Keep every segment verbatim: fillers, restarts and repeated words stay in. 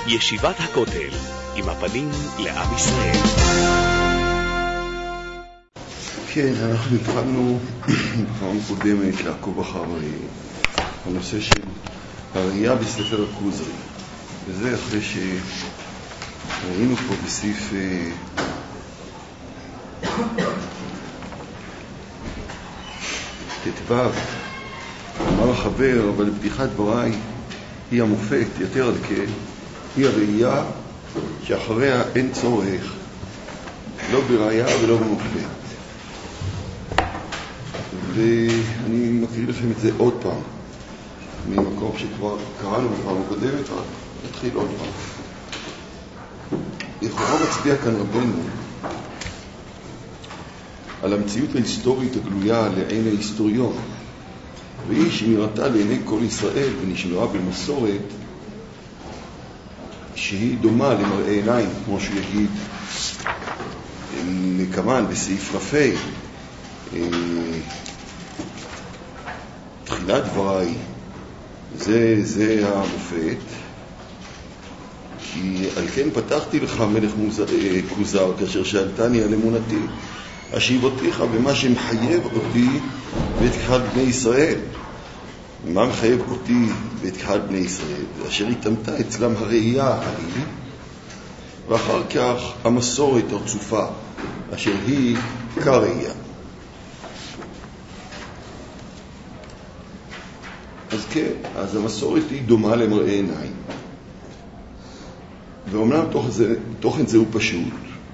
ישיבת הכותל, עם הפנים לעם ישראל. כן, אנחנו התחלנו פעם קודמת לעקוב אחר הנושא של הראייה בספר הכוזרי, וזה אחרי שראינו פה בסעיף תתו, אמר החבר, אבל לפתיחת דבריי היא המופת, יותר על כן, היא הראייה שאחריה אין צורך, לא בראייה ולא במופת. ואני מקריא לכם את זה עוד פעם, ממקום שכבר קראנו בפעם הקודמת, רק נתחיל עוד פעם. לכאורה מצביע כאן רבנו על המציאות ההיסטורית הגלויה לעין ההיסטוריון, והיא שנראתה לעיני כל ישראל ונשמרה במסורת שהיא דומה למראה עיניים, כמו שהוא יגיד כמן בסעיף רפי. תחילת דבריי, זה, זה המופת, כי על כן פתחתי לך מלך כוזר, כאשר שאלתני על אמונתי, אשיב אותיך במה שמחייב אותי ואת קהל בני ישראל. מה מחייב אותי ואת קהל בני ישראל? אשר התאמתה אצלם הראייה ההיא, ואחר כך המסורת הרצופה, אשר היא כראייה. אז כן, אז המסורת היא דומה למראה עיניים. ואומנם תוכן זה הוא פשוט,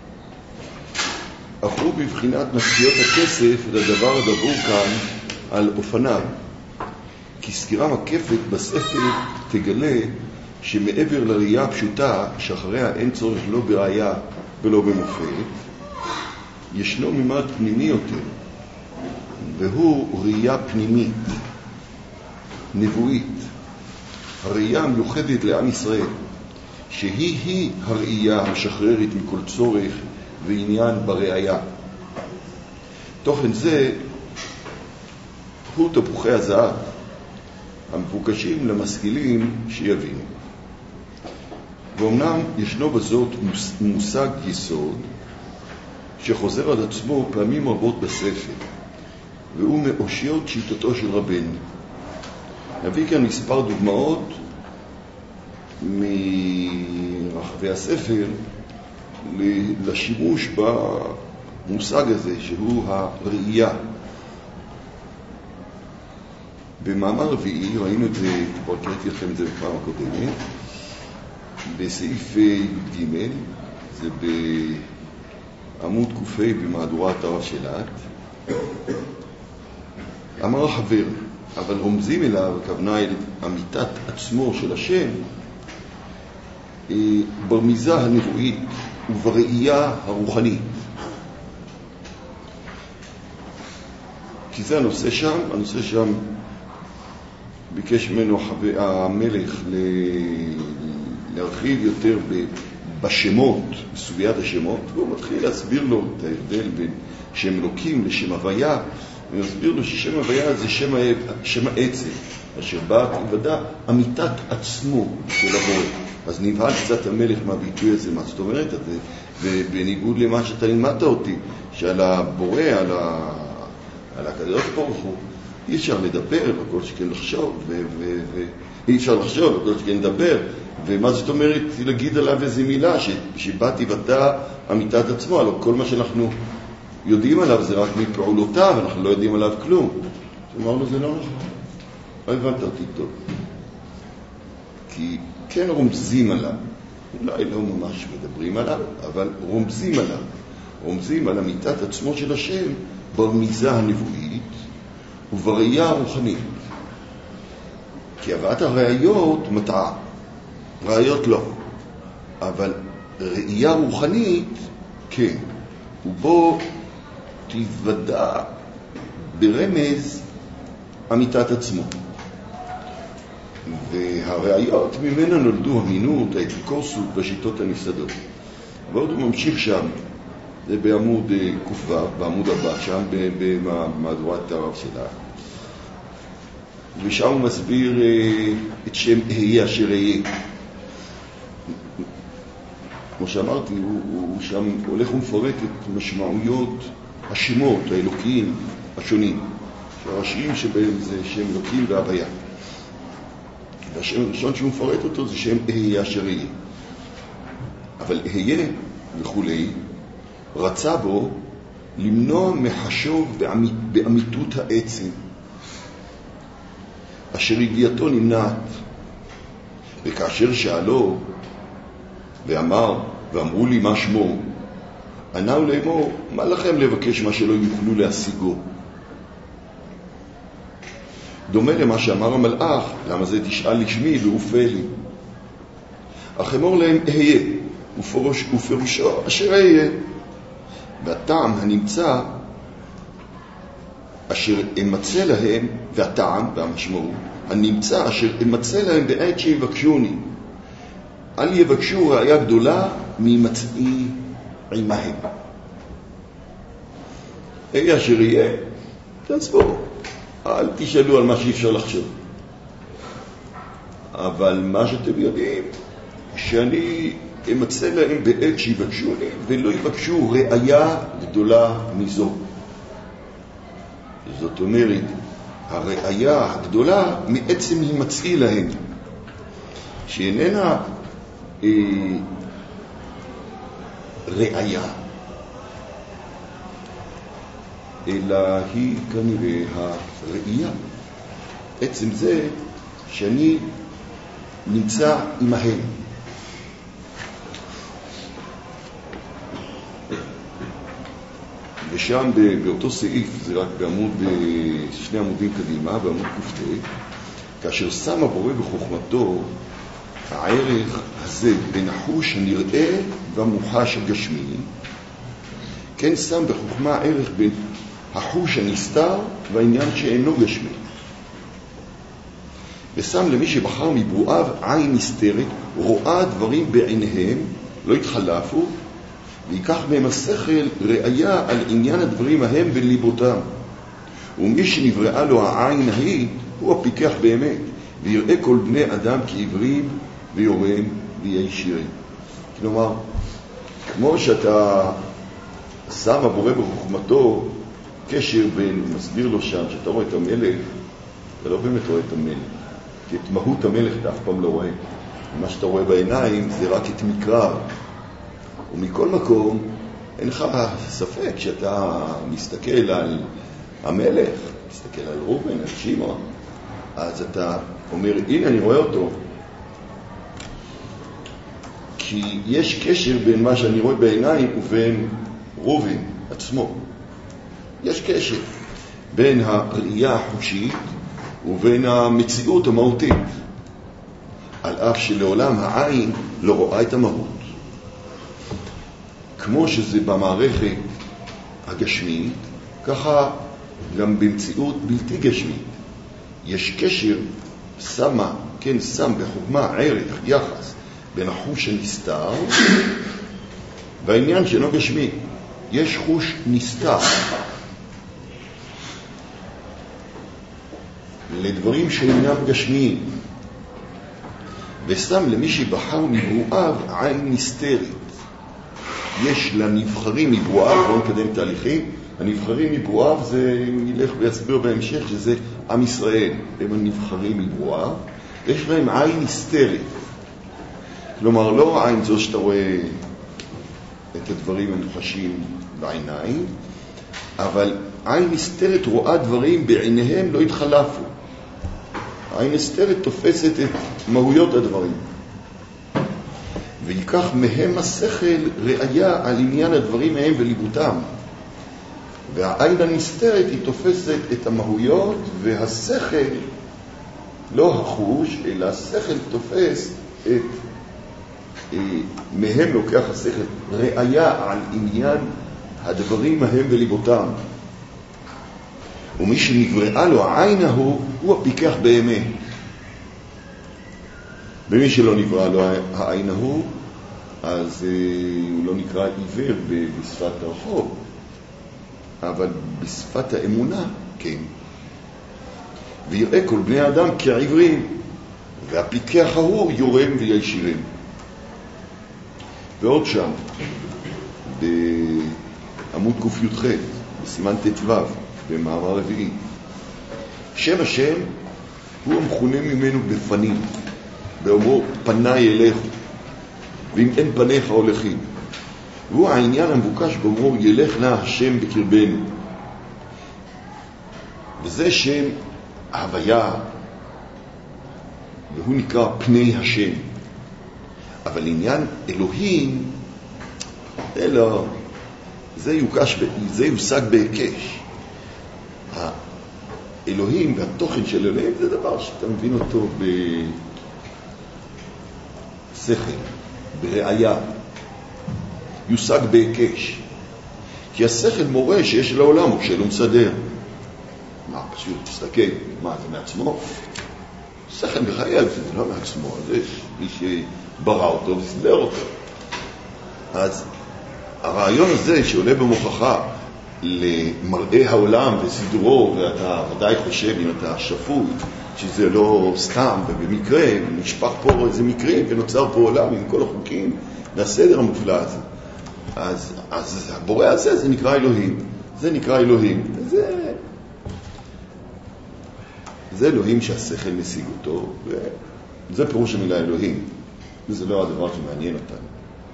אך הוא בבחינת משקיעות הכסף לדבר הדבור כאן על אופניו. כי סקירה מקפת בספר תגלה שמעבר לראייה הפשוטה, שאחריה אין צורך לא בראייה ולא במופת, ישנו ממד פנימי יותר, והוא ראייה פנימית, נבואית, הראייה המיוחדת לעם ישראל, שהיא-היא הראייה המשחררת מכל צורך ועניין בראייה. תוכן זה הוא תפוחי הזהב, המבוקשים למשכילים שיבינו. ואומנם ישנו בזאת מושג יסוד שחוזר על עצמו פעמים רבות בספר, והוא מאושיות שיטתו של רבנו. נביא כאן מספר דוגמאות מרחבי הספר לשימוש במושג הזה שהוא הראייה. במאמר רביעי, ראינו את זה, כבר קראתי לכם את זה בפעם הקודמת, בסעיף ג', זה בעמוד קופי במהדורת הרב שלט. אמר החבר, אבל רומזים אליו, הכוונה אל אמיתת עצמו של השם, ברמיזה הנבואית ובראייה הרוחנית. כי זה הנושא שם, הנושא שם ביקש ממנו המלך להרחיב יותר בשמות, בסוגיית השמות, והוא מתחיל להסביר לו את ההבדל בין שם אלוקים לשם הוויה, ומסביר לו ששם הוויה זה שם, שם העצם, אשר בא כיוודע אמיתת עצמו של הבורא. אז נבהל קצת המלך מהביטוי הזה, מה זאת אומרת? ובניגוד למה שאתה לימדת אותי, שעל הבורא, על, ה... על הקדוש ברוך הוא, אי אפשר לדבר, הכל שכן לחשוב, ואי אפשר לחשוב, הכל שכן לדבר, ומה זאת אומרת להגיד עליו איזו מילה, ש... שבאתי ודע אמיתת עצמו, על כל מה שאנחנו יודעים עליו זה רק מפעולותיו, אנחנו לא יודעים עליו כלום. אמרנו, זה לא נכון. לא הבנת אותי טוב. כי כן רומזים עליו, אולי לא ממש מדברים עליו, אבל רומזים עליו. רומזים על אמיתת עצמו של השם ברמיזה הנבואית ובראייה הרוחנית. כי הבאת הראיות מטעה. ראיות לא. אבל ראייה רוחנית, כן. ובו תיוודע ברמז אמיתת עצמו. והראיות ממנה נולדו המינות, האפיקורסות בשיטות הנפסדות. ועוד הוא ממשיך שם, זה בעמוד קופ"ו, בעמוד הבא, שם במהדורת הרב שלה. ושם הוא מסביר את שם אהיה אשר אהיה. כמו שאמרתי, הוא, הוא שם הולך ומפרט את משמעויות השמות האלוקיים השונים, שהראשיים שבהם זה שם אלוקים והוויה. והשם הראשון שהוא מפרט אותו זה שם אהיה אשר יהיה. אבל אהיה וכולי, רצה בו למנוע מחשוב באמית, באמיתות העצם, אשר הגיעתו נמנעת. וכאשר שאלו ואמר, ואמרו לי מה שמו, ענו לאמור, מה לכם לבקש מה שלא יוכלו להשיגו? דומה למה שאמר המלאך, למה זה תשאל לשמי ואופה לי? אך אמור להם אהיה, ופרוש, ופירושו אשר אהיה. והטעם הנמצא אשר אמצא להם, והטעם והמשמעות הנמצא אשר אמצא להם בעת שיבקשוני, אל יבקשו ראיה גדולה ממצאי עמהם. אהיה אשר יהיה, תעצבו, אל תשאלו על מה שאי אפשר לחשוב. אבל מה שאתם יודעים, שאני אמצא להם בעת שיבקשוני, ולא יבקשו ראיה גדולה מזו. זאת אומרת, הראיה הגדולה מעצם הימצאי להם, שאיננה אה, ראיה, אלא היא כנראה הראייה. עצם זה שאני נמצא עמהם. ושם באותו סעיף, זה רק בעמוד, שני עמודים קדימה, בעמוד קופטי, כאשר שם הבורא בחוכמתו הערך הזה בין החוש הנראה והמוחש הגשמי, כן שם בחוכמה הערך בין החוש הנסתר והעניין שאינו גשמי. ושם למי שבחר מברואיו עין נסתרת, רואה דברים בעיניהם, לא התחלפו, ויקח מהם השכל ראיה על עניין הדברים ההם בליבותם. ומי שנבראה לו העין ההיא, הוא הפיקח באמת, ויראה כל בני אדם כעברים ויורם וישירים. כלומר, כמו שאתה שם הבורא בחוכמתו קשר בין, הוא מסביר לו שם, שאתה רואה את המלך, אתה לא באמת רואה את המלך, כי את מהות המלך אתה אף פעם לא רואה. מה שאתה רואה בעיניים זה רק את מקרר. ומכל מקום, אין לך ספק שאתה מסתכל על המלך, מסתכל על רובן, על שמעון, אז אתה אומר, הנה אני רואה אותו. כי יש קשר בין מה שאני רואה בעיניים ובין רובן עצמו. יש קשר בין הראייה החושית ובין המציאות המהותית, על אף שלעולם העין לא רואה את המהות. כמו שזה במערכת הגשמית, ככה גם במציאות בלתי גשמית. יש קשר, שמה, כן, שם בחוכמה ערך, יחס, בין החוש הנסתר והעניין שאינו גשמי. יש חוש נסתר לדברים שאינם גשמיים, ושם למי שבחר מברואיו עין נסתרת. יש לנבחרים מברואיו, בואו נקדם תהליכים, הנבחרים מברואיו זה, נלך ויסביר בהמשך, שזה עם ישראל, הם הנבחרים מברואיו, יש להם עין נסתרת. כלומר, לא עין זו שאתה רואה את הדברים המוחשים בעיניים, אבל עין נסתרת רואה דברים בעיניהם לא התחלפו. העין נסתרת תופסת את מהויות הדברים. ויקח מהם השכל ראיה על עניין הדברים מהם וליבותם. והעין הנסתרת היא תופסת את המהויות, והשכל, לא החוש, אלא השכל תופס את, אה, מהם לוקח השכל ראיה על עניין הדברים מהם וליבותם. ומי שנבראה לו העין ההוא, הוא הפיקח באמת. ומי שלא נברא לו העין ההוא, אז אה, הוא לא נקרא עיוור בשפת הרחוב, אבל בשפת האמונה, כן. ויראה כל בני האדם כעברים, והפיקח ההוא יורם וישירים. ועוד שם, בעמוד ק"ח, בסימן ט"ו, במאמר רביעי. שם השם הוא המכונה ממנו בפנים, באומרו פניי אליך, ואם אין פניך הולכים. והוא העניין המבוקש באומרו ילך נא השם בקרבנו. וזה שם ההוויה, והוא נקרא פני השם. אבל עניין אלוהים, זה לא, זה יוקש, זה יושג בהיקש. האלוהים והתוכן של אלוהים זה דבר שאתה מבין אותו בשכל, בראייה, יושג בהיקש. כי השכל מורה שיש לעולם הוא שלא מסדר. מה, פשוט תסתכל, מה, זה מעצמו? שכל מחייב, זה לא מעצמו, זה מי שברא אותו וסידר אותו. אז הרעיון הזה שעולה במוכחה למראה העולם וסידורו, ואתה ודאי חושב, אם אתה שפוי, שזה לא סתם ובמקרה, נשפך פה איזה מקרים ונוצר פה עולם עם כל החוקים והסדר המופלא הזה. אז, אז הבורא הזה זה נקרא אלוהים. זה נקרא אלוהים. זה, זה אלוהים שהשכל משיג אותו, וזה פירוש המילה אלוהים. וזה לא הדבר שמעניין אותנו.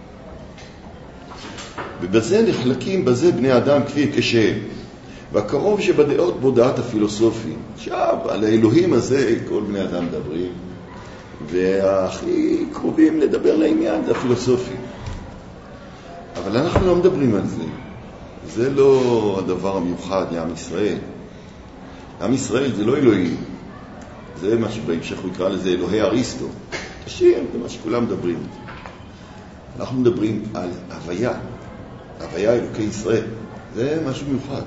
ובזה נחלקים בזה בני אדם כפי כשהם. והקרוב שבדעות בו דעת הפילוסופים. עכשיו, על האלוהים הזה כל בני אדם מדברים, והכי קרובים לדבר לעניין זה הפילוסופים. אבל אנחנו לא מדברים על זה. זה לא הדבר המיוחד לעם ישראל. עם ישראל זה לא אלוהים. זה מה שבהמשך הוא יקרא לזה אלוהי אריסטו. תשאיר, זה מה שכולם מדברים. אנחנו מדברים על הוויה. הוויה אלוקי ישראל. זה משהו מיוחד.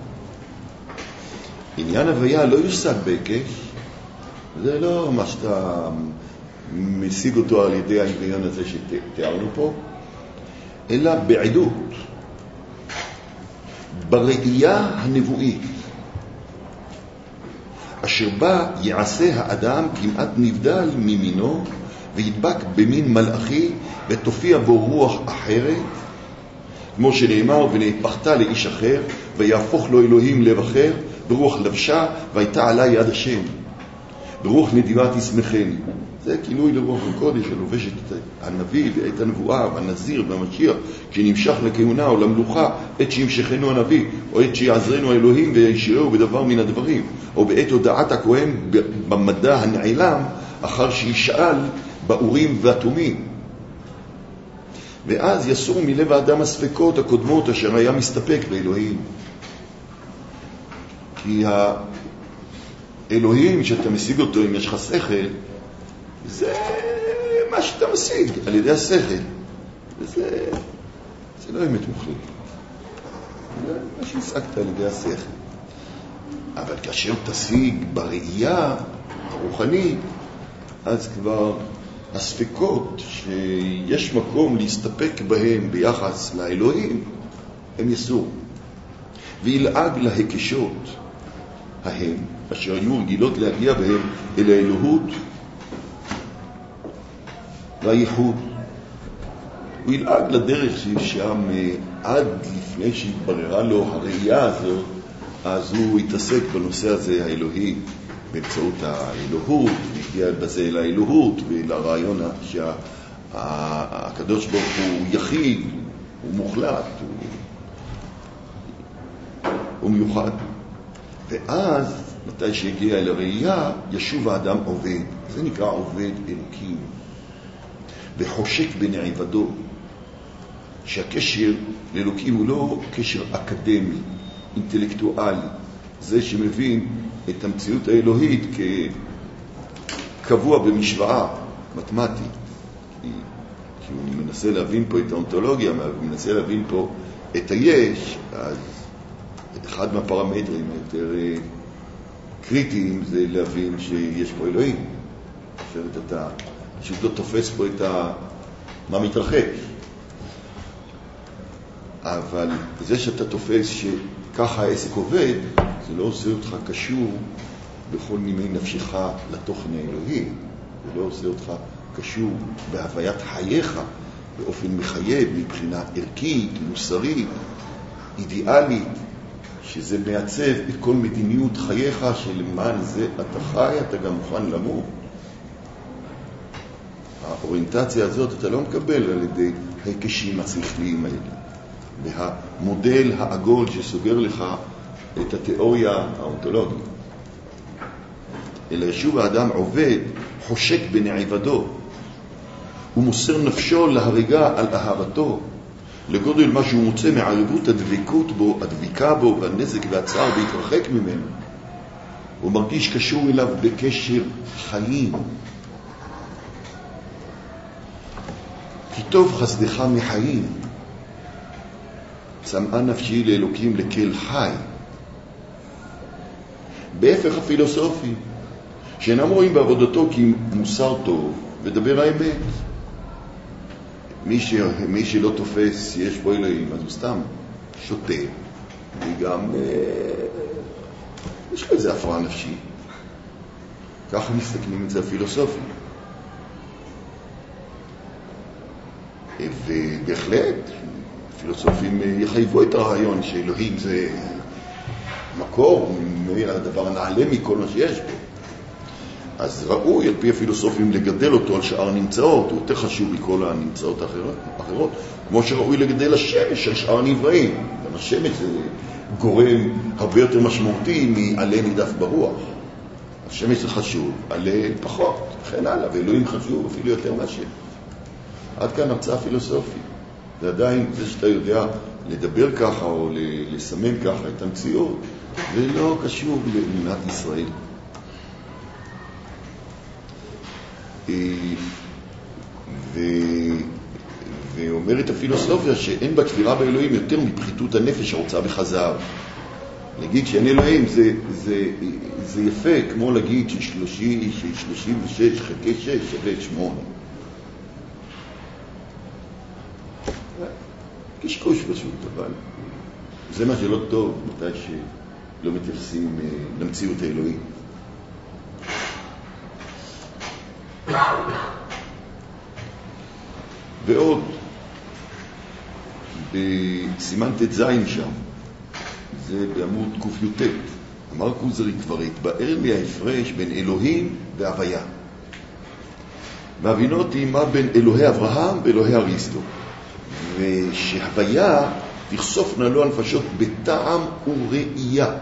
עניין הוויה לא יושג בהיקש. זה לא מה שאתה משיג אותו על ידי ההיגיון הזה שתיארנו פה, אלא בעדות, בראייה הנבואית, אשר בה יעשה האדם כמעט נבדל ממינו, וידבק במין מלאכי, ותופיע בו רוח אחרת, כמו שנאמר, ונהפכת לאיש אחר, ויהפוך לו אלוהים לב אחר, ברוח לבשה, והייתה עלי יד השם. ברוח נדיבת ישמחני. זה כינוי לרוח הקודש, הלובש את הנביא ואת הנבואה והנזיר והמשיח, שנמשך לכהונה או למלוכה, עת שימשכנו הנביא, או עת שיעזרנו האלוהים וישירהו בדבר מן הדברים, או בעת הודעת הכהן במדע הנעלם, אחר שישאל באורים והתומים. ואז יסור מלב האדם הספקות הקודמות אשר היה מסתפק באלוהים. כי האלוהים שאתה משיג אותו, אם יש לך שכל, זה מה שאתה משיג על ידי השכל. וזה זה לא אמת מוחלטת. זה מה שהשגת על ידי השכל. אבל כאשר תשיג בראייה הרוחנית, אז כבר הספקות שיש מקום להסתפק בהם ביחס לאלוהים, הם יסור. וילעג להיקשות ההם, אשר היו רגילות להגיע בהם אל האלוהות והייחוד. הוא ילעג לדרך ששם עד לפני שהתבררה לו הראייה הזאת, אז הוא התעסק בנושא הזה האלוהי באמצעות האלוהות, והגיע בזה אל האלוהות ולרעיון שהקדוש ברוך הוא יחיד, הוא מוחלט, הוא, הוא מיוחד. ואז מתי שהגיע אל הראייה, ישוב האדם עובד. זה נקרא עובד אלוקים. וחושק בנעבדו, שהקשר לאלוקים הוא לא קשר אקדמי, אינטלקטואלי, זה שמבין את המציאות האלוהית כקבוע במשוואה מתמטית. כי, כי הוא מנסה להבין פה את האונתולוגיה, הוא מנסה להבין פה את היש, אז אחד מהפרמטרים היותר קריטיים זה להבין שיש פה אלוהים. אחרת אתה פשוט לא תופס פה את ה... מה מתרחש. אבל זה שאתה תופס שככה העסק עובד, זה לא עושה אותך קשור בכל נימי נפשך לתוכן האלוהי. זה לא עושה אותך קשור בהוויית חייך באופן מחייב, מבחינה ערכית, מוסרית, אידיאלית, שזה מעצב את כל מדיניות חייך, שלמען זה אתה חי, אתה גם מוכן למות. האוריינטציה הזאת אתה לא מקבל על ידי ההיקשים השכליים האלה, והמודל העגול שסוגר לך את התיאוריה האונתולוגית. אלא ישוב האדם עובד, חושק בנעיבדו, הוא מוסר נפשו להריגה על אהבתו, לגודל מה שהוא מוצא מערבות הדבקות בו, הדביקה בו, והנזק והצער והתרחק ממנו. הוא מרגיש קשור אליו בקשר חיים. כי טוב חסדך מחיים, צמאה נפשי לאלוקים לקל חי. בהפך הפילוסופי, שאינם רואים בעבודתו כי מוסר טוב ודבר האמת. מי, ש... מי שלא תופס יש בו אלוהים, אז הוא סתם שותה, וגם אה... יש לו איזה הפרעה נפשית. ככה מסתכלים את זה הפילוסופים. ובהחלט פילוסופים יחייבו את הרעיון שאלוהים זה מקור, הדבר הנעלה מכל מה שיש בו. אז ראוי על פי הפילוסופים לגדל אותו על שאר הנמצאות, הוא יותר חשוב מכל הנמצאות האחרות, כמו שראוי לגדל השמש על שאר הנבראים. גם השמש זה גורם הרבה יותר משמעותי מעלה נידף ברוח. השמש זה חשוב, עלה פחות, וכן הלאה, ואלוהים חשוב אפילו יותר מהשמש. עד כאן הרצאה פילוסופית. זה עדיין זה שאתה יודע לדבר ככה או לסמן ככה את המציאות, זה לא קשור למדינת ישראל. ו... ואומרת הפילוסופיה שאין בתפירה באלוהים יותר מפחיתות הנפש הרוצה בחזר. להגיד שאין אלוהים זה, זה, זה יפה, כמו להגיד ש-שלושים ושש חלקי שש שווה שמונה. קשקוש פשוט, אבל זה מה שלא טוב מתי שלא מתייחסים למציאות האלוהים. ועוד בסימן תזין שם, זה בעמוד ק"ט, אמר כוזרי כבר התבאר לי ההפרש בין אלוהים והוויה. והבינותי מה בין אלוהי אברהם ואלוהי אריסטו, ושהוויה תחשופנה לו הנפשות בטעם וראייה,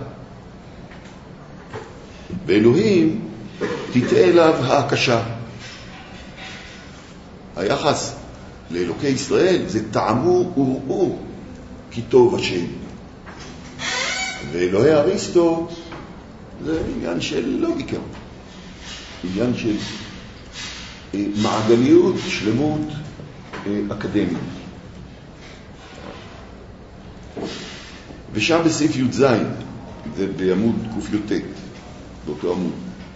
ואלוהים תתאה אליו ההקשה. היחס לאלוקי ישראל זה טעמו וראו כי טוב השם, ואלוהי אריסטו זה עניין של לוגיקה, עניין של מעגליות, שלמות אקדמית. ושם בסעיף י' ז', זה בעמוד ק"ט, באותו עמוד,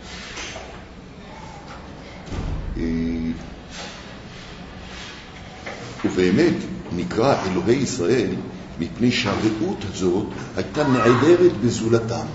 ובאמת נקרא אלוהי ישראל מפני שהראות הזאת הייתה נעדרת בזולתם,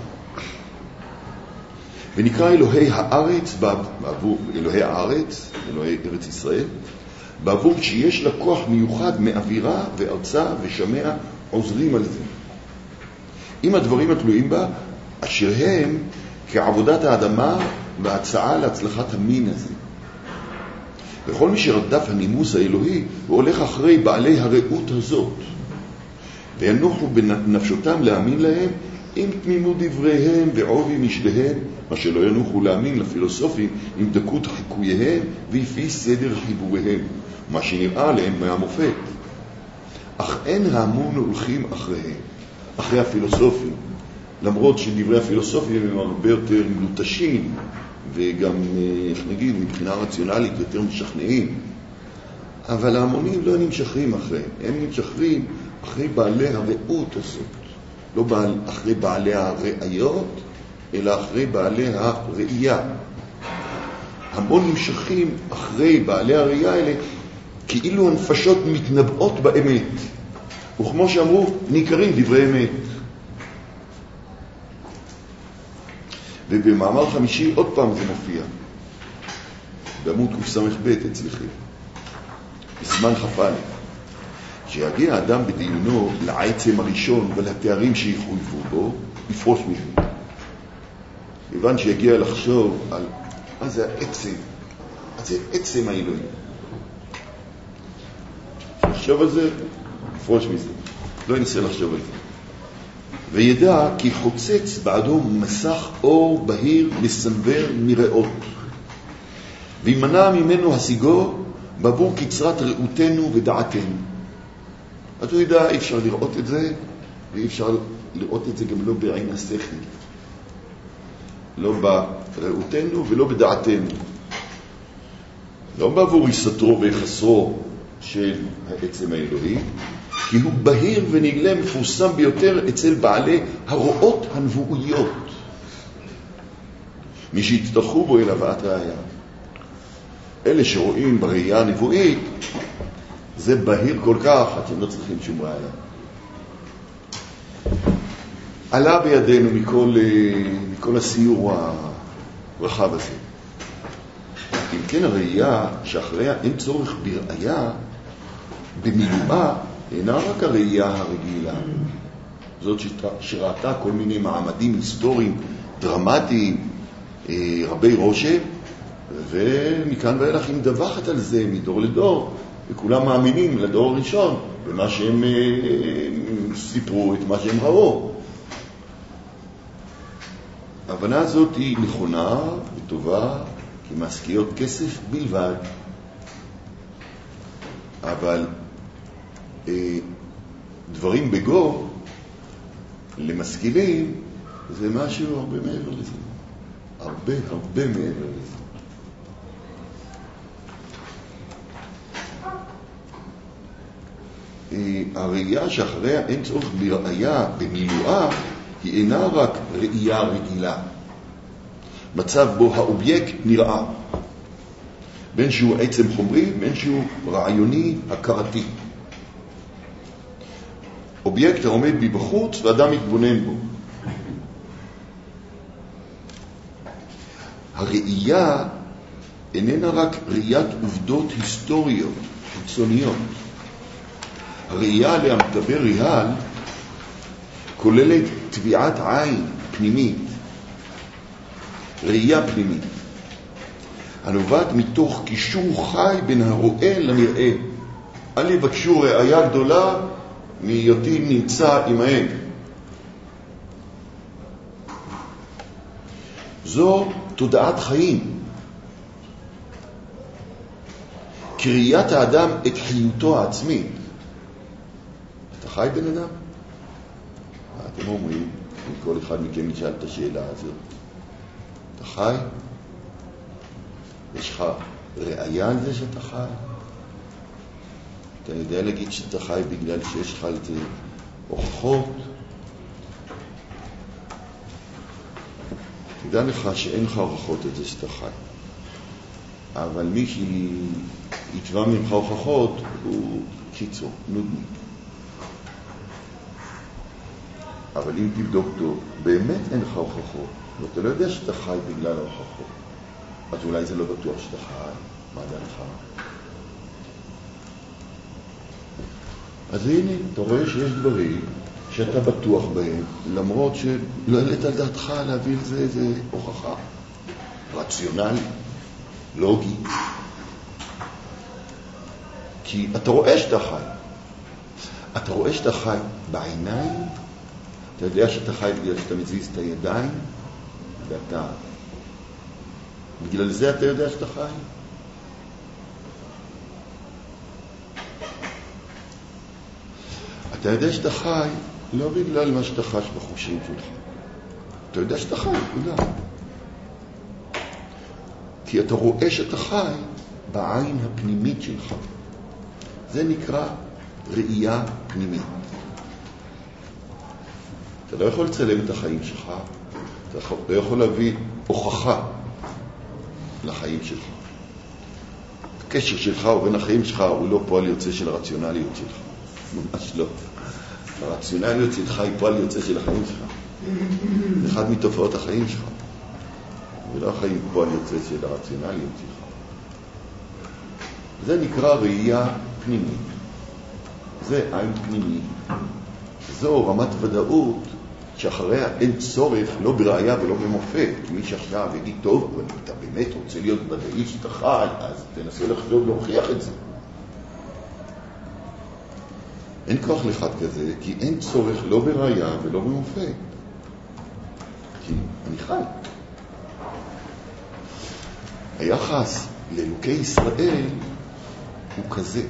ונקרא אלוהי הארץ בעבור אלוהי הארץ, אלוהי ארץ ישראל, בעבור שיש לה כוח מיוחד מאווירה וארצה ושמע עוזרים על זה, עם הדברים התלויים בה, אשר הם כעבודת האדמה והצעה להצלחת המין הזה. וכל מי שרדף הנימוס האלוהי הוא הולך אחרי בעלי הראות הזאת, וינוחו בנפשותם להאמין להם עם תמימות דבריהם ועובי משדיהם, מה שלא ינוחו להאמין לפילוסופים עם דקות חיקוייהם ויפי סדר חיבוריהם, מה שנראה להם מהמופת. אך אין ההמון הולכים אחריהם, אחרי הפילוסופים, למרות שדברי הפילוסופים הם הרבה יותר מלוטשים, וגם, איך נגיד, מבחינה רציונלית יותר משכנעים. אבל ההמונים לא נמשכים אחריהם, הם נמשכים אחרי בעלי הראות הזאת, לא בעל, אחרי בעלי הראיות, אלא אחרי בעלי הראייה. המון נמשכים אחרי בעלי הראייה האלה, כאילו הנפשות מתנבאות באמת, וכמו שאמרו, ניכרים דברי אמת. ובמאמר חמישי עוד פעם זה מופיע, בעמוד קס"ב אצלכם. בזמן חפ"ל. כשיגיע האדם בדיונו לעצם הראשון ולתארים שיחויבו בו, יפרוש מזה. כיוון שיגיע לחשוב על מה זה העצם, מה זה עצם האלוהים. לחשוב על זה, יפרוש מזה. לא ינסה לחשוב על זה. וידע כי חוצץ בעדו מסך אור בהיר מסנבר מראות. וימנע ממנו השיגו בעבור קצרת ראותנו ודעתנו. אז הוא ידע, אי אפשר לראות את זה, ואי אפשר לראות את זה גם לא בעין השכל. לא בראותנו ולא בדעתנו. לא בעבור יסתרו ויחסרו של העצם האלוהי, כי הוא בהיר ונגלה מפורסם ביותר אצל בעלי הרואות הנבואיות. מי שהצטרכו בו אל הבאת ראיה. אלה שרואים בראייה הנבואית, זה בהיר כל כך, אתם לא צריכים שום ראיה. עלה בידינו מכל, מכל הסיור הרחב הזה. אם כן הראייה שאחריה אין צורך בראיה, במילואה, אינה רק הראייה הרגילה. זאת שראתה כל מיני מעמדים היסטוריים, דרמטיים, רבי רושם, ומכאן ואילך היא מדווחת על זה מדור לדור, וכולם מאמינים לדור הראשון, במה שהם סיפרו, את מה שהם ראו. ההבנה הזאת היא נכונה וטובה, כי משכיות כסף בלבד. אבל אה, דברים בגו, למשכילים, זה משהו הרבה מעבר לזה. הרבה, הרבה מעבר לזה. אה, הראייה שאחריה אין צורך בראייה, במילואה, היא אינה רק ראייה רגילה. מצב בו האובייקט נראה, בין שהוא עצם חומרי, בין שהוא רעיוני, הכרתי. אובייקט העומד בי בחוץ ואדם מתבונן בו. הראייה איננה רק ראיית עובדות היסטוריות, חיצוניות. הראייה עליה מדבר ריהל כוללת טביעת עין פנימית, ראייה פנימית, הנובעת מתוך קישור חי בין הרואה לנראה. אל יבקשו ראייה גדולה מהיותי נמצא עמהם. זו תודעת חיים. כראיית האדם את חיותו העצמית. אתה חי בן אדם? מה אתם אומרים? כל אחד מכם נשאל את השאלה הזאת. אתה חי? יש לך ראייה על זה שאתה חי? אתה יודע להגיד שאתה חי בגלל שיש לך את הוכחות? תדע לך שאין לך הוכחות את זה שאתה חי. אבל מי שיתבע ממך הוכחות הוא קיצור, נודני. אבל אם תבדוק טוב, באמת אין לך הוכחות. ואתה לא יודע שאתה חי בגלל ההוכחות. אז אולי זה לא בטוח שאתה חי. מה זה לך? אז הנה, אתה רואה שיש דברים שאתה בטוח בהם, למרות שלא העלית על דעתך להביא לזה איזה הוכחה. רציונלי, לוגי. כי אתה רואה שאתה חי. אתה רואה שאתה חי בעיניים, אתה יודע שאתה חי בגלל שאתה מזיז את הידיים, ואתה... בגלל זה אתה יודע שאתה חי. אתה יודע שאתה חי לא בגלל מה שאתה חש בחושים שלך. אתה יודע שאתה חי, תודה. כי אתה רואה שאתה חי בעין הפנימית שלך. זה נקרא ראייה פנימית. אתה לא יכול לצלם את החיים שלך, אתה לא יכול להביא הוכחה לחיים שלך. הקשר שלך ובין החיים שלך הוא לא פועל יוצא של הרציונליות שלך. ממש לא. הרציונליות שלך היא פועל יוצא של החיים שלך. אחד מתופעות החיים שלך. ולא החיים פועל יוצא של הרציונליות שלך. זה נקרא ראייה פנימי. זה עין פנימי. זו רמת ודאות שאחריה אין צורך לא בראיה ולא במופת. מי שעכשיו יגיד, טוב, אבל אתה באמת רוצה להיות ודאי שאתה חי, אז תנסה לחשוב להוכיח את זה. אין כוח לאחד כזה, כי אין צורך לא בראיה ולא במופת. כי אני חי. היחס לאלוקי ישראל הוא כזה.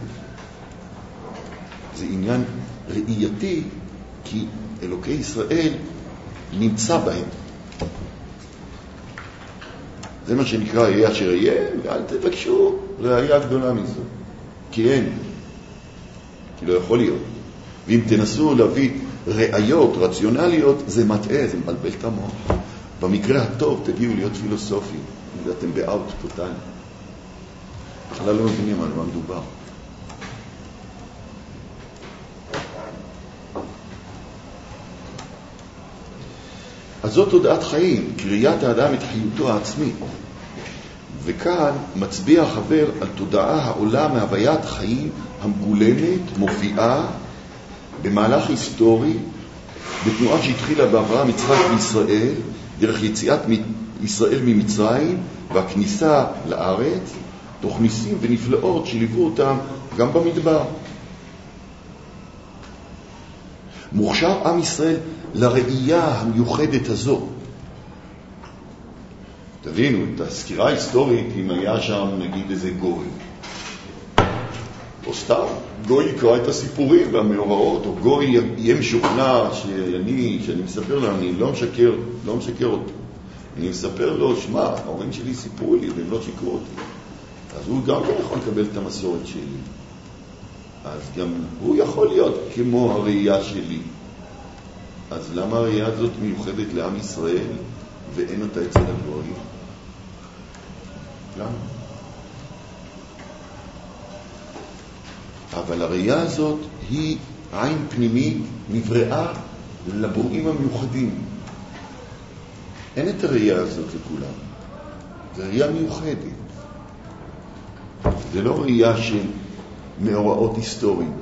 זה עניין ראייתי, כי אלוקי ישראל נמצא בהם. זה מה שנקרא יהיה אשר יהיה, ואל תבקשו ראיה גדולה מזו. כי אין. כי לא יכול להיות. ואם תנסו להביא ראיות רציונליות, זה מטעה, זה מבלבל את המוח. במקרה הטוב תגיעו להיות פילוסופים, ואתם באוט טוטלי. בכלל לא מבינים על מה מדובר. אז זאת תודעת חיים, קריאת האדם את חיותו העצמית. וכאן מצביע החבר על תודעה העולה מהוויית חיים המגולמת, מופיעה במהלך היסטורי, בתנועה שהתחילה באברהם, יצחק וישראל, דרך יציאת ישראל ממצרים והכניסה לארץ, תוך ניסים ונפלאות שליוו אותם גם במדבר. מוכשר עם ישראל לראייה המיוחדת הזו. תבינו, את הסקירה ההיסטורית, אם היה שם נגיד איזה גוי, או סתם, גוי יקרא את הסיפורים והמאורעות, או גוי יהיה משוכנע שאני, שאני מספר לו, אני לא משקר, לא משקר אותו. אני מספר לו, שמע, ההורים שלי סיפרו לי והם לא שיקרו אותי. אז הוא גם לא יכול לקבל את המסורת שלי. אז גם הוא יכול להיות כמו הראייה שלי. אז למה הראייה הזאת מיוחדת לעם ישראל ואין אותה אצל הגויים? למה? אבל הראייה הזאת היא עין פנימי נבראה לברואים המיוחדים. אין את הראייה הזאת לכולם. זו ראייה מיוחדת. זה לא ראייה של מאורעות היסטוריים.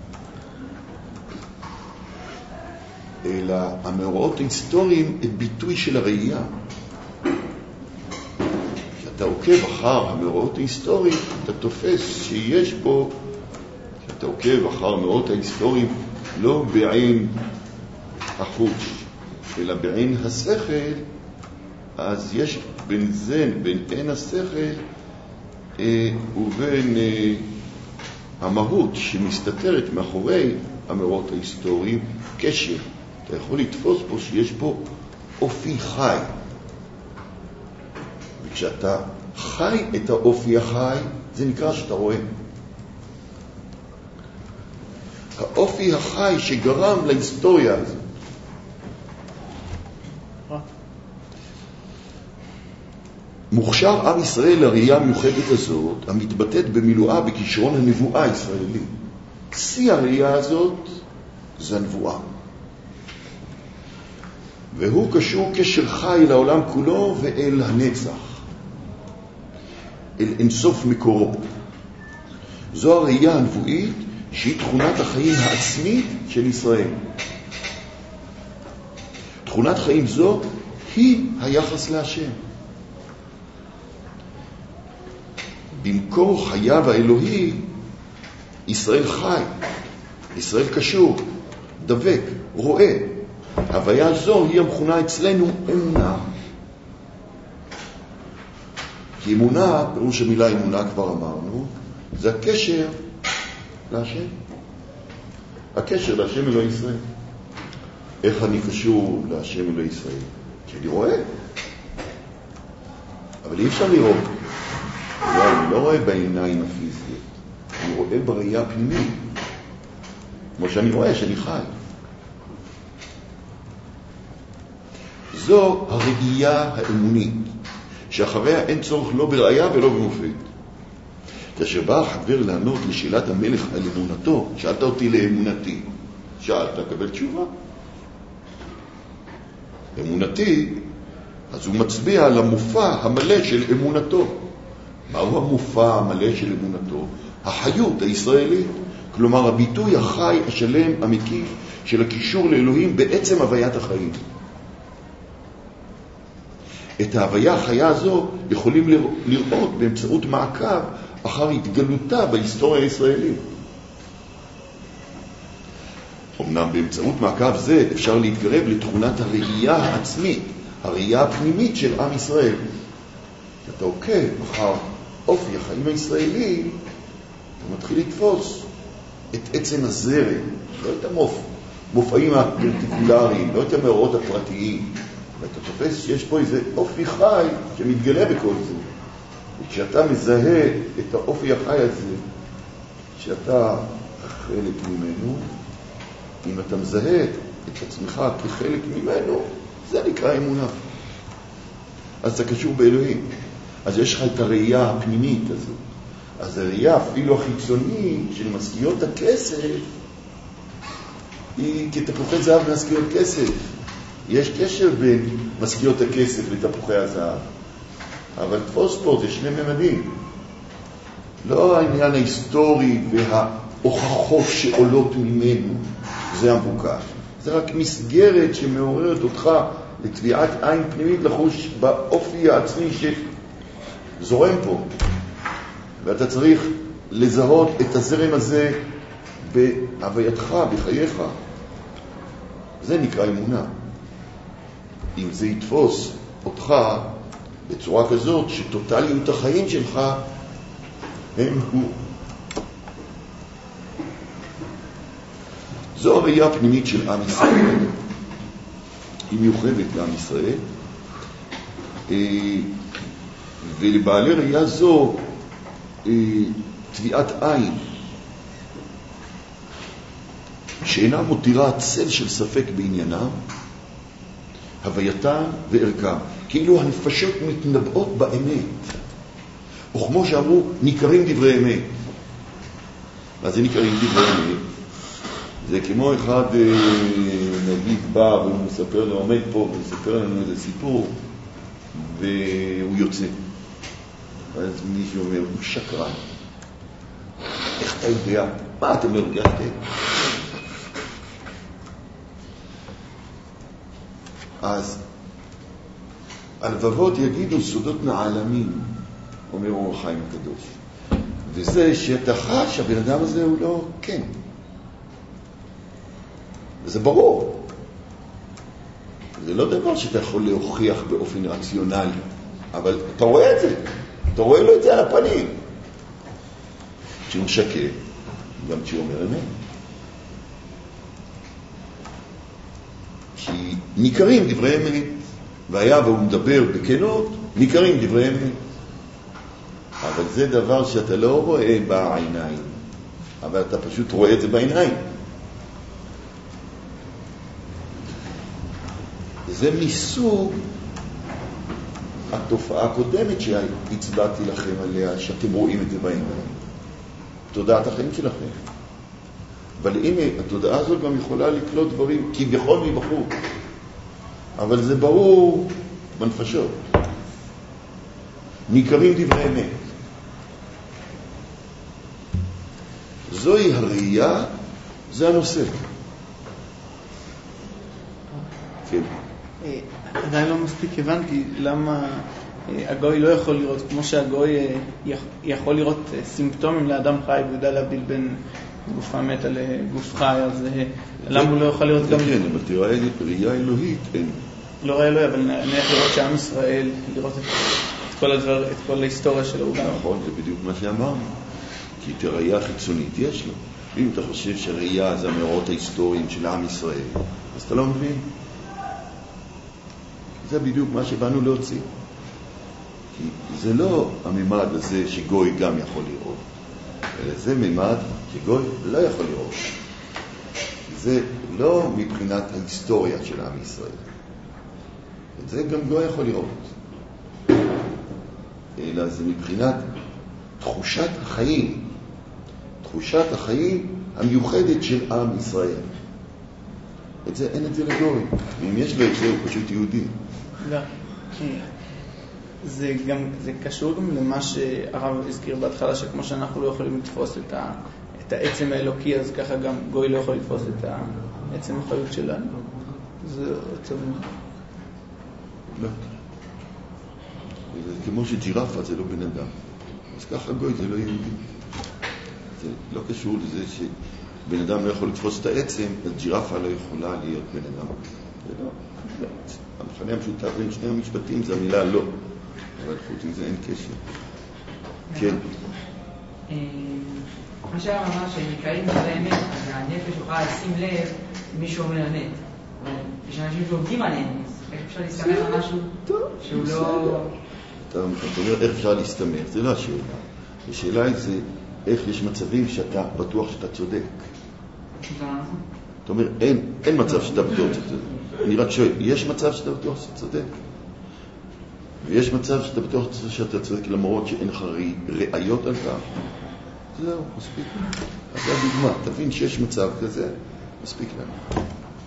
אלא המאורעות ההיסטוריים הם ביטוי של הראייה. כשאתה עוקב אחר המאורעות ההיסטוריים, אתה תופס שיש פה, כשאתה עוקב אחר המאורעות ההיסטוריים, לא בעין החוש, אלא בעין השכל, אז יש בין זה, בין עין השכל, אה, ובין אה, המהות שמסתתרת מאחורי המאורעות ההיסטוריים, קשר. אתה יכול לתפוס פה שיש פה אופי חי. וכשאתה חי את האופי החי, זה נקרא שאתה רואה. האופי החי שגרם להיסטוריה הזאת. מוכשר עם ישראל לראייה המיוחדת הזאת, המתבטאת במילואה בכישרון הנבואה הישראלי. כשיא הראייה הזאת זה הנבואה. והוא קשור קשר חי לעולם כולו ואל הנצח, אל אינסוף מקורו. זו הראייה הנבואית שהיא תכונת החיים העצמית של ישראל. תכונת חיים זו היא היחס להשם. במקור חייו האלוהי, ישראל חי, ישראל קשור, דבק, רואה. הוויה זו היא המכונה אצלנו אמונה. כי אמונה, פירוש המילה אמונה כבר אמרנו, זה הקשר להשם. הקשר להשם אלוהי ישראל. איך אני קשור להשם אלוהי ישראל? כי אני רואה. אבל אי אפשר לראות. לא, אני לא רואה בעיניים הפיזיות. אני רואה בראייה הפנימית. כמו שאני רואה, שאני חי. זו הראייה האמונית, שאחריה אין צורך לא בראייה ולא במופת. כאשר בא החבר לענות לשאלת המלך על אמונתו, שאלת אותי לאמונתי, שאלת, קבל תשובה. אמונתי, אז הוא מצביע על המופע המלא של אמונתו. מהו המופע המלא של אמונתו? החיות הישראלית. כלומר, הביטוי החי, השלם, המקיף של הקישור לאלוהים בעצם הוויית החיים. את ההוויה החיה הזו יכולים לראות באמצעות מעקב אחר התגלותה בהיסטוריה הישראלית. אמנם באמצעות מעקב זה אפשר להתקרב לתכונת הראייה העצמית, הראייה הפנימית של עם ישראל. אתה עוקב אחר אופי החיים הישראלי, אתה מתחיל לתפוס את עצם הזרם, לא את המופ, מופעים הפרטיקולריים, לא את המאורות הפרטיים, ואתה תופס שיש פה איזה אופי חי שמתגלה בכל זה. וכשאתה מזהה את האופי החי הזה, שאתה חלק ממנו, אם אתה מזהה את עצמך כחלק ממנו, זה נקרא אמונה. אז אתה קשור באלוהים. אז יש לך את הראייה הפנימית הזו. אז הראייה אפילו החיצונית של משכיות הכסף, היא כתפוחי זהב משכיות כסף. יש קשר בין משכיות הכסף לתפוחי הזהב. אבל תפוס פה זה שני ממדים. לא העניין ההיסטורי וההוכחות שעולות ממנו, זה המבוקש. זה רק מסגרת שמעוררת אותך לתביעת עין פנימית לחוש באופי העצמי שזורם פה. ואתה צריך לזהות את הזרם הזה בהווייתך, בחייך. זה נקרא אמונה. אם זה יתפוס אותך בצורה כזאת שטוטליות החיים שלך הם הוא. זו הראייה הפנימית של עם ישראל. היא מיוחדת לעם ישראל. ולבעלי ראייה זו תביעת עין שאינה מותירה צל של ספק בעניינה, הווייתה וערכה, כאילו הנפשות מתנבאות באמת, או כמו שאמרו, ניכרים דברי אמת. מה זה ניכרים דברי אמת? זה כמו אחד נגיד בא והוא מספר לנו, עומד פה ומספר לנו איזה סיפור והוא יוצא. אז מישהו אומר, הוא שקרן. איך אתה יודע? מה אתם לא יודעים? אז הלבבות יגידו סודות נעלמים, אומר אור החיים הקדוש. וזה שאתה חש, הבן אדם הזה הוא לא כן. וזה ברור. זה לא דבר שאתה יכול להוכיח באופן רציונלי, אבל אתה רואה את זה. אתה רואה לו את זה על הפנים. כשהוא משקר, גם כשהוא אומר אמת. כי ניכרים דברי אמת, והיה והוא מדבר בכנות, ניכרים דברי אמת. אבל זה דבר שאתה לא רואה בעיניים, אבל אתה פשוט רואה את זה בעיניים. זה מסוג התופעה הקודמת שהצבעתי לכם עליה, שאתם רואים את זה בעיניים. תודעת החיים שלכם. אבל הנה, התודעה הזאת גם יכולה לקלוט דברים, כי בכל מבחור. אבל זה ברור בנפשות. ניכרים דברי אמת. זוהי הראייה, זה הנושא. כן. עדיין לא מספיק הבנתי למה הגוי לא יכול לראות, כמו שהגוי יכול לראות סימפטומים לאדם חי, והוא יודע להבדיל בין גופה מתה לגוף חי, אז למה הוא לא יכול לראות גם... כן, אבל תראה, ראייה אלוהית, אין. לא ראייה אלוהי, אבל נניח לראות שעם ישראל, לראות את כל הדבר, את כל ההיסטוריה שלו. נכון, זה בדיוק מה שאמרנו. כי את הראייה החיצונית יש לו. אם אתה חושב שהראייה זה המאורות ההיסטוריים של עם ישראל, אז אתה לא מבין. זה בדיוק מה שבאנו להוציא. כי זה לא הממד הזה שגוי גם יכול לראות, אלא זה ממד שגוי לא יכול לראות. זה לא מבחינת ההיסטוריה של עם ישראל. את זה גם גוי יכול לראות. אלא זה מבחינת תחושת החיים. תחושת החיים המיוחדת של עם ישראל. את זה אין את זה לגוי. אם יש לו את זה, הוא פשוט יהודי. לא. זה גם, זה קשור גם למה שהרב הזכיר בהתחלה, שכמו שאנחנו לא יכולים לתפוס את, ה, את העצם האלוקי, אז ככה גם גוי לא יכול לתפוס את העצם החיות שלנו. זה עצם... לא. זה כמו שג'ירפה זה לא בן אדם. אז ככה גוי זה לא יהודי. זה לא קשור לזה שבן אדם לא יכול לתפוס את העצם, אז ג'ירפה לא יכולה להיות בן אדם. זה לא. לא. המכנה המשותף בין שני המשפטים זה המילה לא. אבל חוץ מזה אין קשר. כן. מה שהרב אמר שהם נקראים את האמת, אז הנפש יוכל לשים לב מישהו אומר אמת. אבל יש אנשים שעובדים עליהם, איך אפשר להסתמך על משהו שהוא לא... אתה אומר איך אפשר להסתמך, זה לא השאלה. השאלה היא זה איך יש מצבים שאתה בטוח שאתה צודק. אתה אומר אין מצב שאתה בטוח שאתה צודק. אני רק שואל, יש מצב שאתה בטוח שאתה צודק? ויש מצב שאתה בטוח שאתה צודק למרות שאין לך ראיות על כך. זהו, מספיק. אז זה הדוגמה. תבין שיש מצב כזה, מספיק לנו.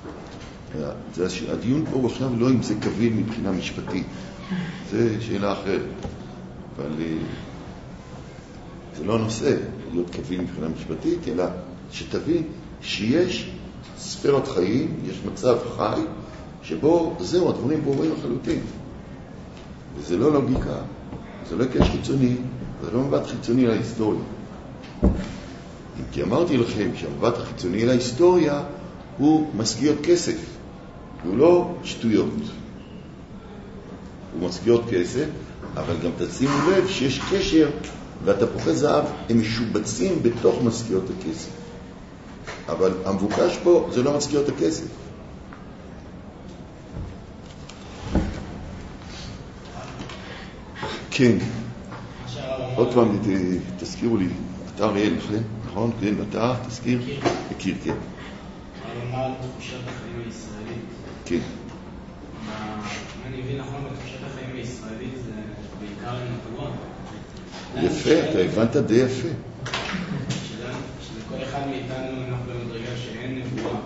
הדיון פה עכשיו לא אם זה קביל מבחינה משפטית. זה שאלה אחרת. אבל זה לא הנושא להיות קביל מבחינה משפטית, אלא שתבין שיש ספירת חיים, יש מצב חי, שבו זהו, הדברים ברורים לחלוטין. וזה לא לוגיקה, זה לא קשר חיצוני, זה לא מבט חיצוני להיסטוריה. אם כי אמרתי לכם שהמבט החיצוני להיסטוריה הוא משכיות כסף, הוא לא שטויות. הוא משכיות כסף, אבל גם תשימו לב שיש קשר, והתפוחי זהב הם משובצים בתוך משכיות הכסף. אבל המבוקש פה זה לא משכיות הכסף. כן. עוד פעם, תזכירו לי, אתה אריאל, נכון? כן, אתה תזכיר? מכיר, כן. אבל מה על תחושת החיים הישראלית? כן. מה אני מבין נכון בתחושת החיים הישראלית זה בעיקר נפגון. יפה, אתה הבנת די יפה. שלכל אחד מאיתנו אנחנו במדרגה שאין נבואה.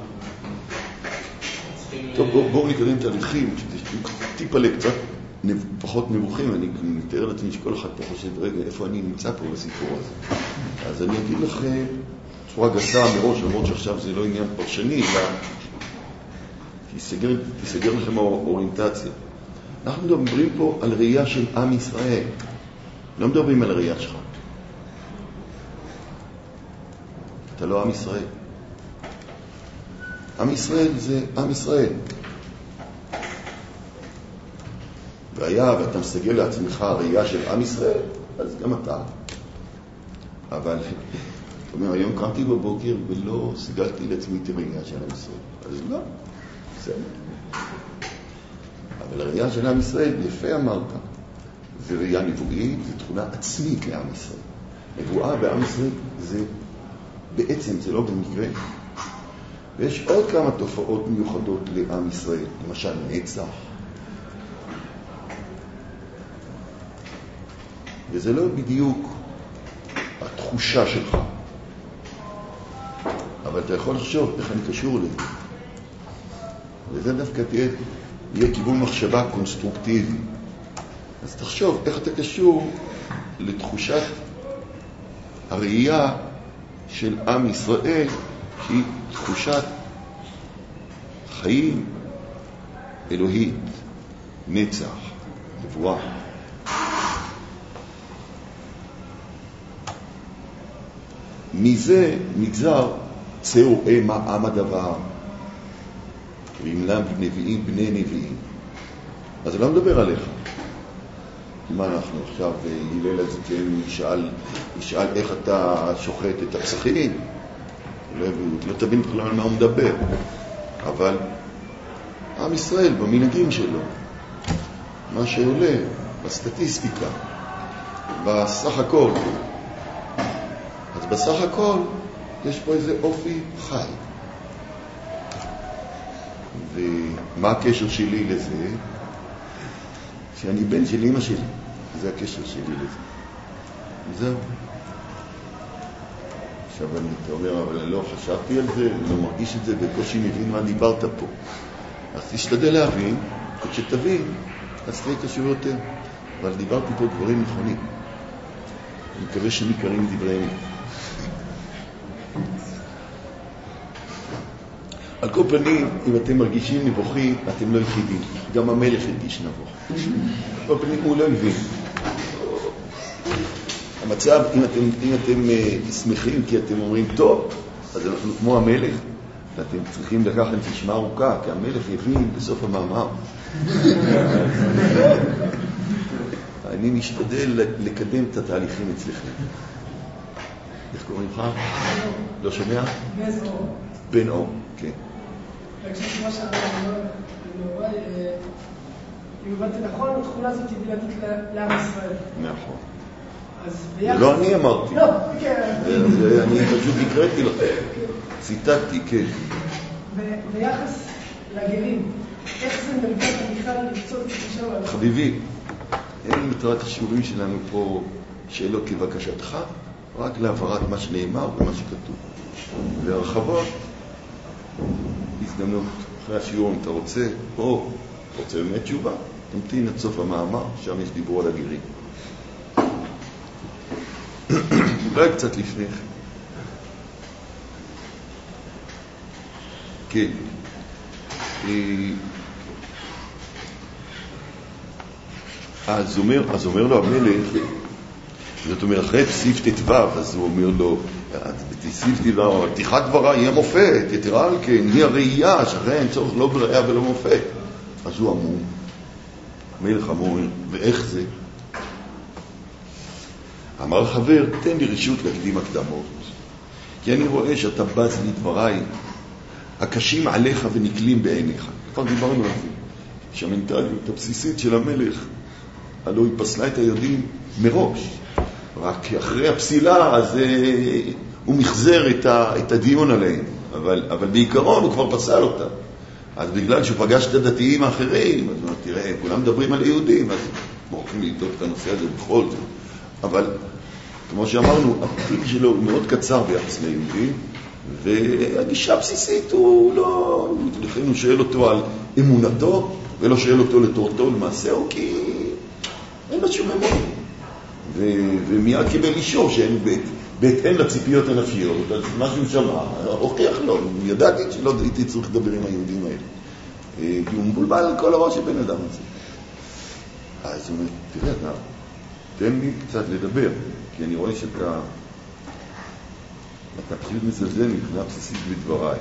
טוב, בואו נקדם תהליכים, טיפה לקצת פחות נבוכים. אני מתאר לעצמי שכל אחד פה חושב, רגע, איפה אני נמצא פה בסיפור הזה? אז אני אגיד לכם, צורה גסה מראש, למרות שעכשיו זה לא עניין פרשני, אלא תיסגר, תיסגר לכם האוריינטציה. אנחנו מדברים פה על ראייה של עם ישראל. לא מדברים על הראייה שלך. אתה לא עם ישראל. עם ישראל זה עם ישראל. והיה, ואתה מסגל לעצמך הראייה של עם ישראל, אז גם אתה. אבל, זאת אומרת, היום קמתי בבוקר ולא סגלתי לעצמי את הראייה של עם ישראל. אז לא, בסדר. אבל הראייה של עם ישראל, יפה אמרת, זה ראייה נבואית, זה תכונה עצמית לעם ישראל. נבואה בעם ישראל זה בעצם, זה לא במקרה. ויש עוד כמה תופעות מיוחדות לעם ישראל, למשל נצח. וזה לא בדיוק התחושה שלך. אבל אתה יכול לחשוב איך אני קשור לזה. וזה דווקא תהיה, יהיה כיוון מחשבה קונסטרוקטיבי. אז תחשוב איך אתה קשור לתחושת הראייה של עם ישראל, שהיא תחושת חיים אלוהית, נצח, נבואה. מזה נגזר צאו אמה עם הדבר, ואמנם נביאים בני נביאים. אז אני לא מדבר עליך. מה אנחנו עכשיו, הלל הזקן ישאל, ישאל איך אתה שוחט את הפסחים, לא, לא תבין בכלל על מה הוא מדבר. אבל עם ישראל במנהגים שלו, מה שעולה בסטטיסטיקה, בסך הכל, אז בסך הכל יש פה איזה אופי חי. ומה הקשר שלי לזה? שאני בן של אמא שלי. זה הקשר שלי לזה. זהו. עכשיו אני אומר, אבל אני לא חשבתי על זה, אני לא מרגיש את זה, בקושי מבין מה דיברת פה. אז תשתדל להבין, כשתבין, אז תהיה קשור יותר. אבל דיברתי פה דברים נכונים. אני מקווה שמכירים דברי אמת. על כל פנים, אם אתם מרגישים נבוכים, אתם לא יחידים. גם המלך הרגיש נבוך. על כל פנים, הוא לא הבין. המצב, אם אתם, אם אתם uh, שמחים כי אתם אומרים, טוב, אז אנחנו כמו המלך, ואתם צריכים לקחת נשימה ארוכה, כי המלך הבין בסוף המאמר. אני משתדל לקדם את התהליכים אצלכם. איך קוראים לך? לא שומע? בן אור. בן אור, כן. וכשמה שאמר, אם הבנתי נכון, התכונה הזאת היא בלעדית לעם ישראל. נכון. ביחס... לא אני אמרתי. לא, כן. אני פשוט הקראתי לכם. ציטטתי, כן. ביחס לגרים, איך זה מלגת בכלל למצוא את זה? חביבי, אין מטרת השיעורים שלנו פה שאלות לבקשתך, רק להעברת מה שנאמר ומה שכתוב. והרחבות, הזדמנות, אחרי השיעור אם אתה רוצה, או רוצה באמת תשובה, תמתין עד סוף המאמר, שם יש דיבור על הגרים. אולי קצת לפני כן. כן. אז אומר, אז אומר לו המלך, זאת אומרת, אחרי פסיף תתוו, אז הוא אומר לו, פסיף תתוו, פתיחת דברה היא המופת, יתרה על כן, היא הראייה, שאחרי אין צורך לא בראייה ולא מופת. אז הוא אמור, המלך אמור, ואיך זה? אמר חבר, תן לי רשות להקדים הקדמות, כי אני רואה שאתה בז לי דבריי, הקשים עליך ונקלים בעיניך. כבר דיברנו על זה, שהמנטליות הבסיסית של המלך, הלוא היא פסלה את היהודים מראש. רק אחרי הפסילה, אז אה, הוא מחזר את, ה, את הדיון עליהם. אבל, אבל בעיקרון הוא כבר פסל אותה. אז בגלל שהוא פגש את הדתיים האחרים, אז הוא תראה, כולם מדברים על יהודים, אז מוכרחים לבדוק את הנושא הזה בכל זאת. אבל כמו שאמרנו, הפרק שלו הוא מאוד קצר ביחס ליהודים, והגישה הבסיסית הוא לא, לכן הוא שואל אותו על אמונתו, ולא שואל אותו לתורתו למעשהו, כי אין לו שום אמון. ו- ומיד קיבל אישור שאין בית, בהתאם לציפיות הנפשיות, אז מה שהוא שמע, הוכיח לו, ידעתי שלא הייתי צריך לדבר עם היהודים האלה. כי הוא מבולבל על כל הראש של בן אדם הזה. אז הוא אומר, תראה, אתה, תן לי קצת לדבר, כי אני רואה שאתה, אתה פשוט מזלזל מבחינה בסיסית בדבריי.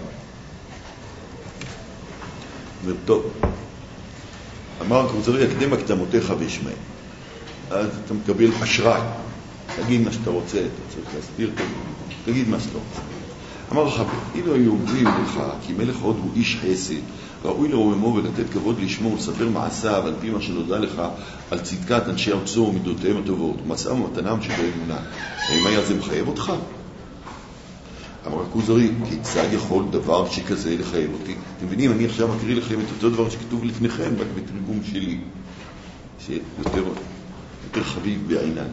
אומר, טוב, אמר הקבוצרי, יקדם הקדמותיך וישמע. אז אתה מקבל אשראי. תגיד מה שאתה רוצה, אתה צריך להסביר, תגיד מה שאתה רוצה. אמר חבר, אילו היו אומרים לך, כי מלך הוד הוא איש חסד, ראוי לרוממו ולתת כבוד לשמו ולספר מעשיו על פי מה שנודע לך על צדקת אנשי ארצו ומידותיהם הטובות ומצאם ומתנם שבאמונה. האם היה זה מחייב אותך? אמר הכוזרי, כיצד יכול דבר שכזה לחייב אותי? אתם מבינים, אני עכשיו מקריא לכם את אותו דבר שכתוב לפניכם, רק בתרגום שלי, שיותר יותר חביב בעינן.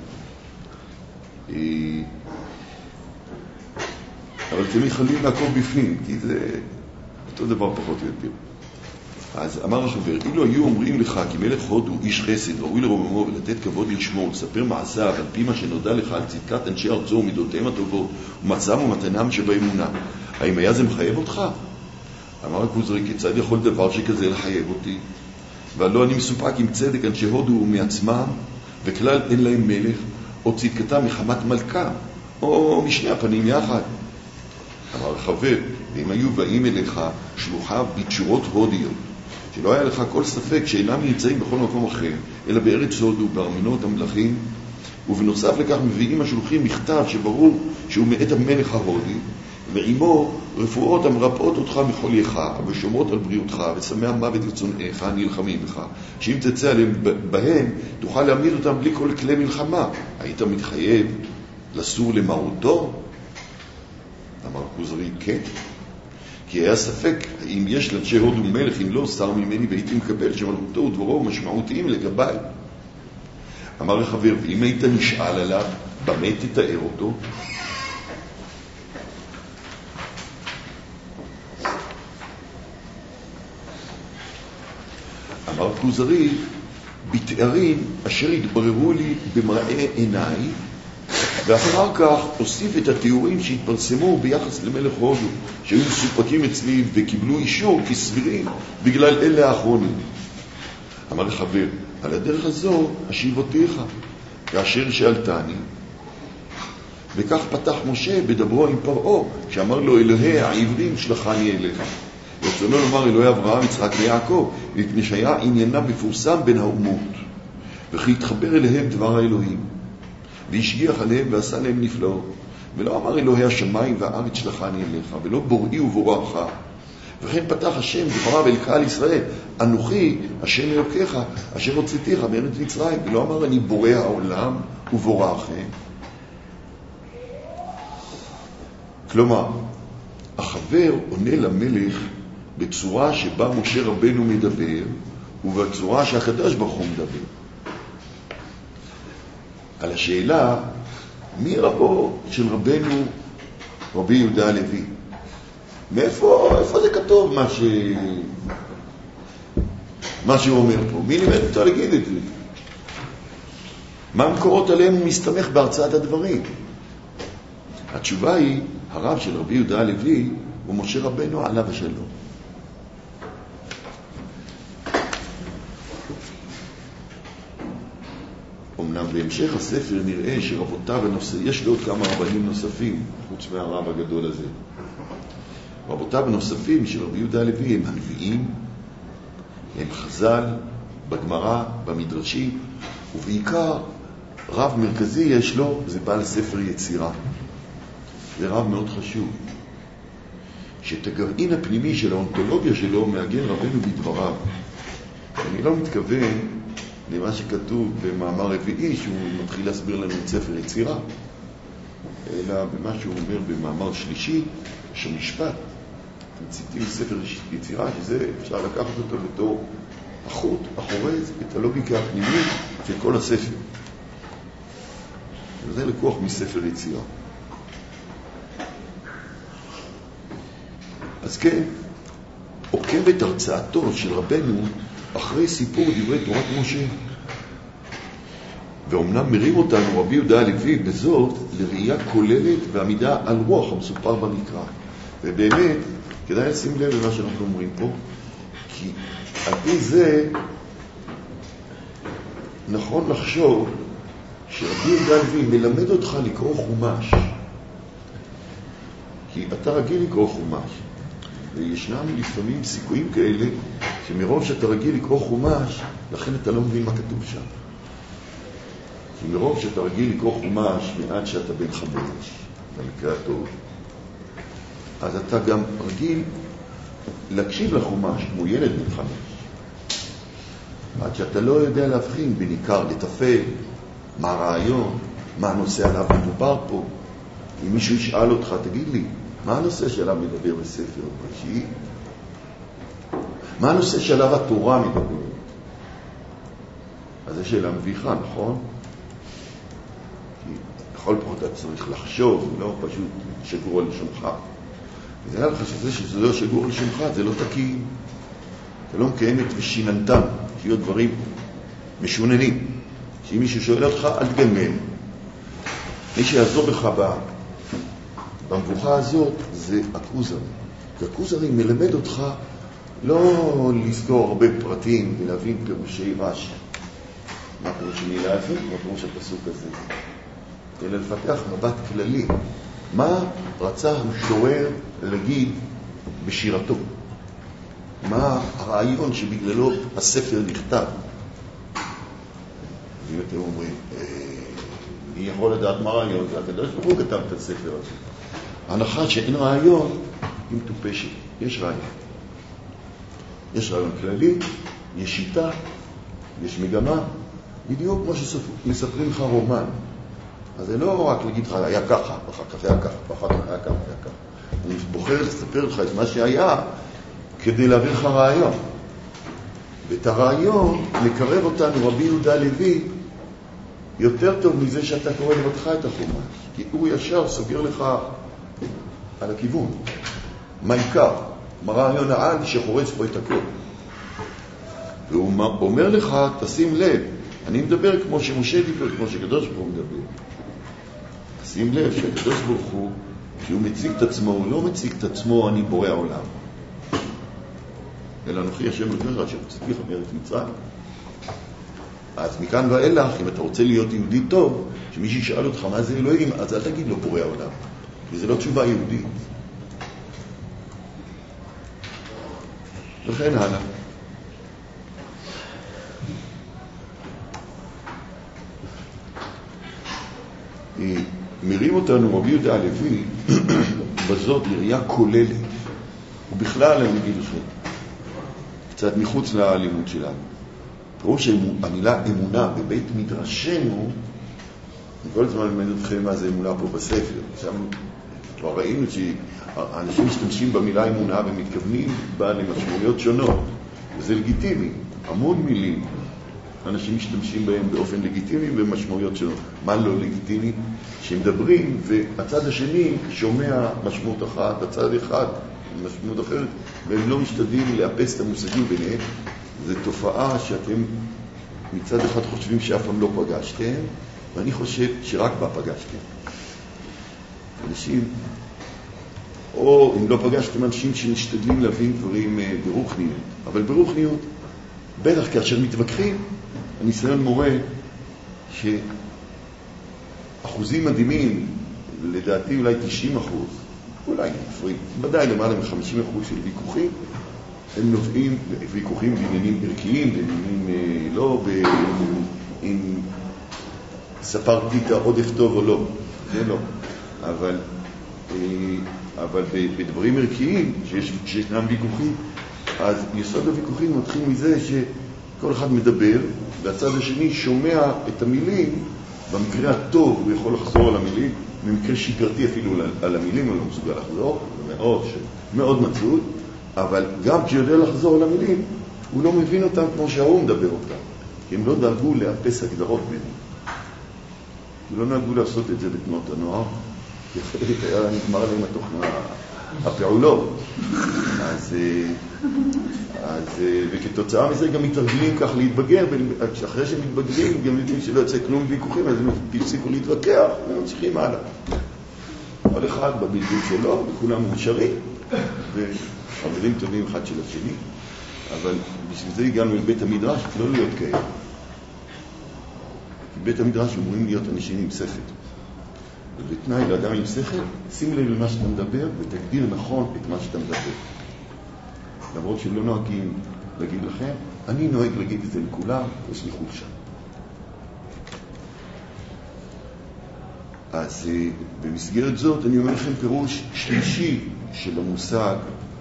אבל אתם יכולים לעקוב בפנים, כי זה אותו דבר פחות או יותר. אז אמר החבר, אילו היו אומרים לך, כי מלך הוד הוא איש חסד, ראוי לרוממו ולתת כבוד לשמו, ולספר מעשיו על פי מה שנודע לך על צדקת אנשי ארצו ומידותיהם הטובות, ומצאם ומתנם שבאמונה, האם היה זה מחייב אותך? אמר הכוזרי, כיצד יכול דבר שכזה לחייב אותי? והלא אני מסופק עם צדק אנשי הודו מעצמם, וכלל אין להם מלך, או צדקתם מחמת מלכה, או משני הפנים יחד. אמר חבר, ואם היו באים אליך שלוחיו בתשורות הודיות, שלא היה לך כל ספק שאינם נמצאים בכל מקום אחר, אלא בארץ הודו, בארמונות המלכים, ובנוסף לכך מביאים השלוחים מכתב שברור שהוא מאת המלך ההודי, ועמו רפואות המרפאות אותך מחולייך, ושומרות על בריאותך, ושמי המוות וצונאיך הנלחמים בך, שאם תצא עליהם בהם, תוכל להעמיד אותם בלי כל כלי מלחמה. היית מתחייב לסור למרותו? אמר הכוזרי, כן. כי היה ספק, אם יש לאנשי הודו מלך, אם לא, שר ממני והייתי מקבל שמלכותו ודברו משמעותיים לגביי. אמר החבר, ואם היית נשאל עליו, במה תתאר אותו? אמר הכוזרי, בתארים אשר התבררו לי במראה עיניי, ואחר כך הוסיף את התיאורים שהתפרסמו ביחס למלך הודו, שהיו מסופקים אצלי וקיבלו אישור כסבירים בגלל אלה האחרונים. אמר לחבר, על הדרך הזו אשיב אותיך, כאשר שאלתני. וכך פתח משה בדברו עם פרעה, שאמר לו, אלוהי העברים שלחני אליך. רצונו לומר אלוהי אברהם, יצחק ויעקב, מפני שהיה עניינה מפורסם בין האומות, וכי התחבר אליהם דבר האלוהים, והשגיח עליהם ועשה להם נפלאות. ולא אמר אלוהי השמיים והארץ שלחני אליך, ולא בוראי ובוראך. וכן פתח השם דבריו אל קהל ישראל, אנוכי השם אלוקיך אשר הוצאתיך מארץ מצרים, ולא אמר אני בורא העולם ובוראכם. כלומר, החבר עונה למלך בצורה שבה משה רבנו מדבר, ובצורה שהקדוש ברוך הוא מדבר. על השאלה, מי רבו של רבנו רבי יהודה הלוי? מאיפה, איפה זה כתוב מה ש... מה שהוא אומר פה? מי לימד אותו להגיד את זה? מה המקורות עליהם הוא מסתמך בהרצאת הדברים? התשובה היא, הרב של רבי יהודה הלוי הוא משה רבנו עליו השלום. אמנם בהמשך הספר נראה שרבותיו הנושא, יש לו עוד כמה רבנים נוספים חוץ מהרב הגדול הזה. רבותיו הנוספים של רבי יהודה הלוי הם הנביאים, הם חז"ל, בגמרא, במדרשים, ובעיקר רב מרכזי יש לו, זה בעל ספר יצירה. זה רב מאוד חשוב, שאת הגרעין הפנימי של האונתולוגיה שלו מעגן רבנו בדבריו. אני לא מתכוון למה שכתוב במאמר רביעי שהוא מתחיל להסביר לנו את ספר יצירה, אלא במה שהוא אומר במאמר שלישי של משפט, מציטים ספר יצירה, שזה אפשר לקחת אותו בתור החוט, החורז, את הלוגיקה הפנימית של כל הספר. וזה לקוח מספר יצירה. אז כן, עוקבת הרצאתו של רבנו אחרי סיפור דברי תורת משה. ואומנם מרים אותנו רבי יהודה הלוי בזאת לראייה כוללת ועמידה על רוח המסופר במקרא. ובאמת, כדאי לשים לב למה שאנחנו אומרים פה, כי על פי זה נכון לחשוב שרבי יהודה הלוי מלמד אותך לקרוא חומש. כי אתה רגיל לקרוא חומש. וישנם לפעמים סיכויים כאלה שמרוב שאתה רגיל לקרוא חומש, לכן אתה לא מבין מה כתוב שם. כי מרוב שאתה רגיל לקרוא חומש מעד שאתה בן חמש, במקרה הטוב, אז אתה גם רגיל להקשיב לחומש כמו ילד בן חמש. עד שאתה לא יודע להבחין בניקר, לטפל, מה הרעיון, מה הנושא עליו מדובר פה. אם מישהו ישאל אותך, תגיד לי, מה הנושא שעליו מדבר בספר בראשית? מה הנושא שעליו התורה מדברת? אז זו שאלה מביכה, נכון? כי בכל פחות אתה צריך לחשוב, לא פשוט שגור על לשונך. וזה היה לך שזה שזה לא שגור על לשונך, זה לא תקין. אתה לא מקיימת ושיננתם, שיהיו דברים משוננים. שאם מישהו שואל אותך, אל תגמם. מי שיעזור לך בה, במבוכה הזאת זה הכוזרי. כי הכוזרי מלמד אותך לא לזכור הרבה פרטים ולהבין פירושי רש"י. מה פירוש אני להבין? מה פירוש הפסוק הזה? אלא לפתח מבט כללי. מה רצה המשורר להגיד בשירתו? מה הרעיון שבגללו הספר נכתב? ואם אתם אומרים, אני יכול לדעת מה הרעיון? זה הקדוש ברוך הוא כתב את הספר הזה. ההנחה שאין רעיון היא מטופשת. יש רעיון. יש רעיון כללי, יש שיטה, יש מגמה, בדיוק כמו שמספרים לך רומן. אז זה לא רק להגיד לך, היה ככה, ואחר כך היה ככה, ואחר כך היה ככה, היה ככה. אני בוחר לספר לך את מה שהיה כדי להביא לך רעיון. ואת הרעיון מקרב אותנו רבי יהודה הלוי יותר טוב מזה שאתה קורא לבדך את החומש. כי הוא ישר סוגר לך על הכיוון. מה עיקר? מה רעיון העל שחורץ פה את הכל. והוא אומר לך, תשים לב, אני מדבר כמו שמשה דיבר, כמו שקדוש ברוך הוא מדבר. שים לב שהקדוש ברוך הוא, כשהוא מציג את עצמו, הוא לא מציג את עצמו, אני בורא העולם. אלא אנוכי השם אלוהיך שהוצאתיך מארץ מצרים. אז מכאן ואילך, אם אתה רוצה להיות יהודי טוב, שמי שישאל אותך מה זה אלוהים, אז אל תגיד לו בורא העולם. כי זה לא תשובה יהודית. וכן הלאה. מרים אותנו רבי יהודה הלוי בזאת לראייה כוללת, ובכלל אני אגיד לכם קצת מחוץ ללימוד שלנו. פירוש המילה אמונה בבית מדרשנו, אני כל הזמן למד אתכם מה זה אמונה פה בספר. שם כבר ראינו שאנשים משתמשים במילה אמונה ומתכוונים בה למשמעויות שונות, וזה לגיטימי. המון מילים אנשים משתמשים בהם באופן לגיטימי ומשמעויות שונות. מה לא לגיטימי? שמדברים והצד השני שומע משמעות אחת, הצד אחד משמעות אחרת, והם לא משתדלים לאפס את המושגים ביניהם. זו תופעה שאתם מצד אחד חושבים שאף פעם לא פגשתם, ואני חושב שרק בה פגשתם. אנשים, או אם לא פגשתם אנשים שמשתדלים להבין דברים ברוחניות, אבל ברוחניות, בטח כאשר מתווכחים, הניסיון מורה שאחוזים מדהימים, לדעתי אולי תשעים אחוז, אולי נפרים, ודאי למעלה מ-חמישים אחוז של ויכוחים, הם נובעים ויכוחים בעניינים ערכיים, בעניינים לא ב... אם ספרתי את העודף טוב או לא, זה לא. אבל, אבל בדברים ערכיים, שיש, שישנם ויכוחים, אז יסוד הוויכוחים מתחיל מזה שכל אחד מדבר, והצד השני שומע את המילים, במקרה הטוב הוא יכול לחזור על המילים, במקרה שגרתי אפילו על המילים הוא לא מסוגל לחזור, זה מאוד, מאוד מצוד, אבל גם כשיודע לחזור על המילים, הוא לא מבין אותם כמו שההוא מדבר אותם, כי הם לא דאגו לאפס הגדרות ביניהם. הם לא נהגו לעשות את זה בתנועות הנוער, כי אחרת היה נגמר להם התוכנה, הפעולות. אז, אז, וכתוצאה מזה גם מתרגלים כך להתבגר, ואחרי שהם מתבגרים, גם יודעים שלא יוצא כלום ויכוחים, אז הם תפסיקו להתווכח, וממשיכים הלאה. כל אחד בבלבול שלו, וכולם מאושרים, וחברים טובים אחד של השני, אבל בשביל זה הגענו לבית המדרש, לא להיות כאלה. כי בית המדרש אמורים להיות אנשים עם שכל. ובתנאי לאדם עם שכל, שים לב למה שאתה מדבר ותגדיר נכון את מה שאתה מדבר. למרות שלא נוהגים להגיד לכם, אני נוהג להגיד את זה לכולם, יש לי חולשה. אז במסגרת זאת אני אומר לכם פירוש שלישי של המושג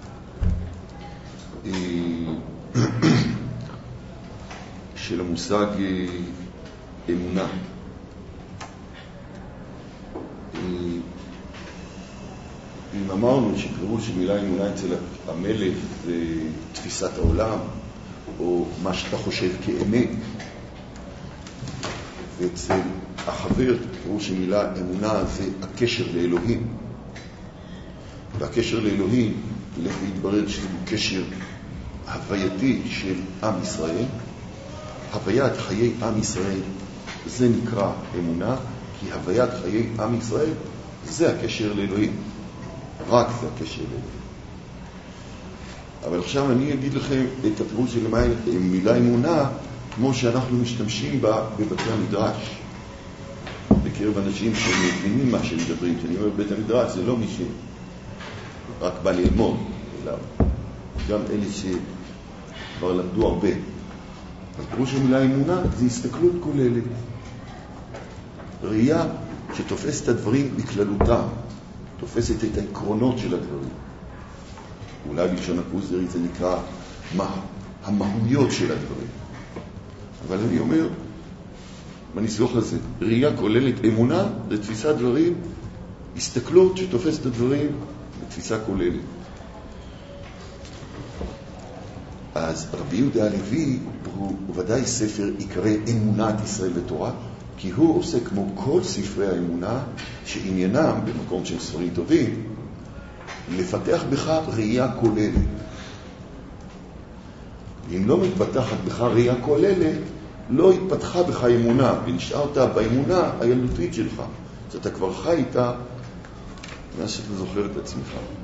של המושג אמונה. אם אמרנו שפירוש מילה אמונה אצל המלך זה תפיסת העולם או מה שאתה חושב כאמת, ואצל החבר פירוש מילה אמונה זה הקשר לאלוהים, והקשר לאלוהים להתברר שזה קשר הווייתי של עם ישראל. הוויית חיי עם ישראל זה נקרא אמונה, כי הוויית חיי עם ישראל זה הקשר לאלוהים, רק זה הקשר לאלוהים. אבל עכשיו אני אגיד לכם את הפירוש של מילה אמונה כמו שאנחנו משתמשים בה בבתי המדרש, בקרב אנשים שמבינים מה שמדברים. כשאני אומר בית המדרש זה לא מי שרק בא ללמוד, אלא גם אלה שכבר למדו הרבה. אז פירוש של מילה אמונה זה הסתכלות כוללת, ראייה שתופסת את הדברים בכללותם, תופסת את העקרונות של הדברים. אולי בלשון הכוזרי זה נקרא מה, המהויות של הדברים. אבל אני אומר, בניסוח הזה, ראייה כוללת, אמונה זה תפיסת דברים, הסתכלות שתופסת את הדברים בתפיסה כוללת. אז רבי יהודה הלוי הוא ודאי ספר עיקרי אמונת ישראל ותורה, כי הוא עושה כמו כל ספרי האמונה שעניינם במקום שהם ספרים טובים לפתח בך ראייה כוללת. אם לא מתפתחת בך ראייה כוללת, לא התפתחה בך אמונה, ונשארת באמונה הילדותית שלך. אז אתה כבר חי איתה, מה שאתה זוכר את עצמך.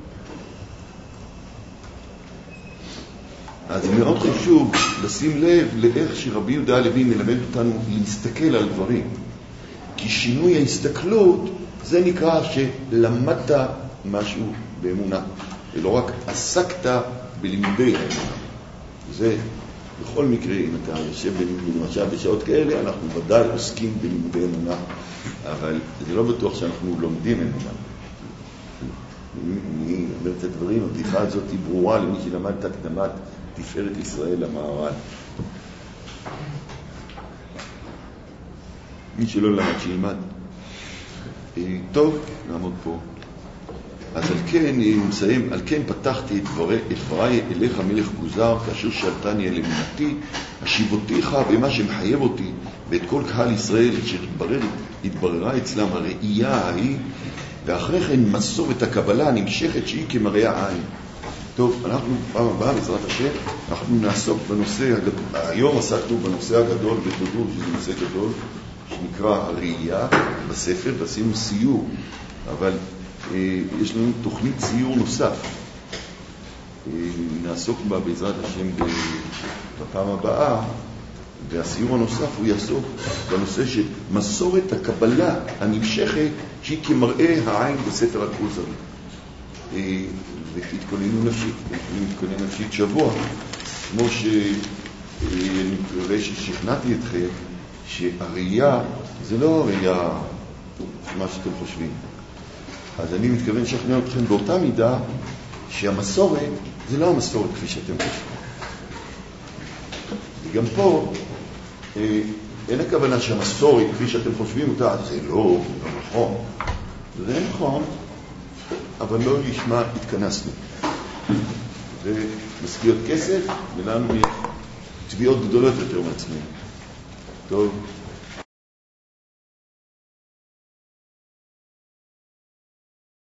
אז מאוד חשוב לשים לב לאיך שרבי יהודה הלוי מלמד אותנו להסתכל על דברים. כי שינוי ההסתכלות, זה נקרא שלמדת משהו באמונה. ולא רק עסקת בלימודי האמונה. זה בכל מקרה, אם אתה יושב למשל בשעות כאלה, אנחנו ודאי עוסקים בלימודי אמונה. אבל זה לא בטוח שאנחנו לומדים אמונה. אני אומר את הדברים, הבדיחה הזאת היא ברורה למי שלמד את הקדמת תפארת ישראל למהר"ל. מי שלא למד שילמד. טוב, נעמוד פה. אז על כן, אני מסיים, על כן פתחתי את דברי, את דברי אליך מלך כוזר, כאשר שאלתני על אמונתי, השיבותיך במה שמחייב אותי, ואת כל קהל ישראל, אשר התברר, התבררה אצלם הראייה ההיא, ואחרי כן מסורת הקבלה נמשכת שהיא כמראה עין. טוב, אנחנו פעם הבאה, בעזרת השם, אנחנו נעסוק בנושא הגדול. היום עסקנו בנושא הגדול בתודור, שזה נושא גדול, שנקרא הראייה בספר, ועשינו סיור, אבל אה, יש לנו תוכנית סיור נוסף. אה, נעסוק בה בעזרת השם בפעם הבאה, והסיור הנוסף הוא יעסוק בנושא של מסורת הקבלה הנמשכת שהיא כמראה העין בספר הכוזרי. אה, ותתכוננו נפשית, ותתכוננו נפשית שבוע, כמו שאני מקווה ששכנעתי אתכם שהראייה זה לא הראייה מה שאתם חושבים. אז אני מתכוון לשכנע אתכם באותה מידה שהמסורת זה לא המסורת כפי שאתם חושבים. וגם פה אה, אין הכוונה שהמסורת כפי שאתם חושבים אותה, זה לא, לא נכון. זה נכון, אבל לא לשמה התכנסנו. זה משכיות כסף, ולנו תביעות גדולות יותר מעצמנו. טוב.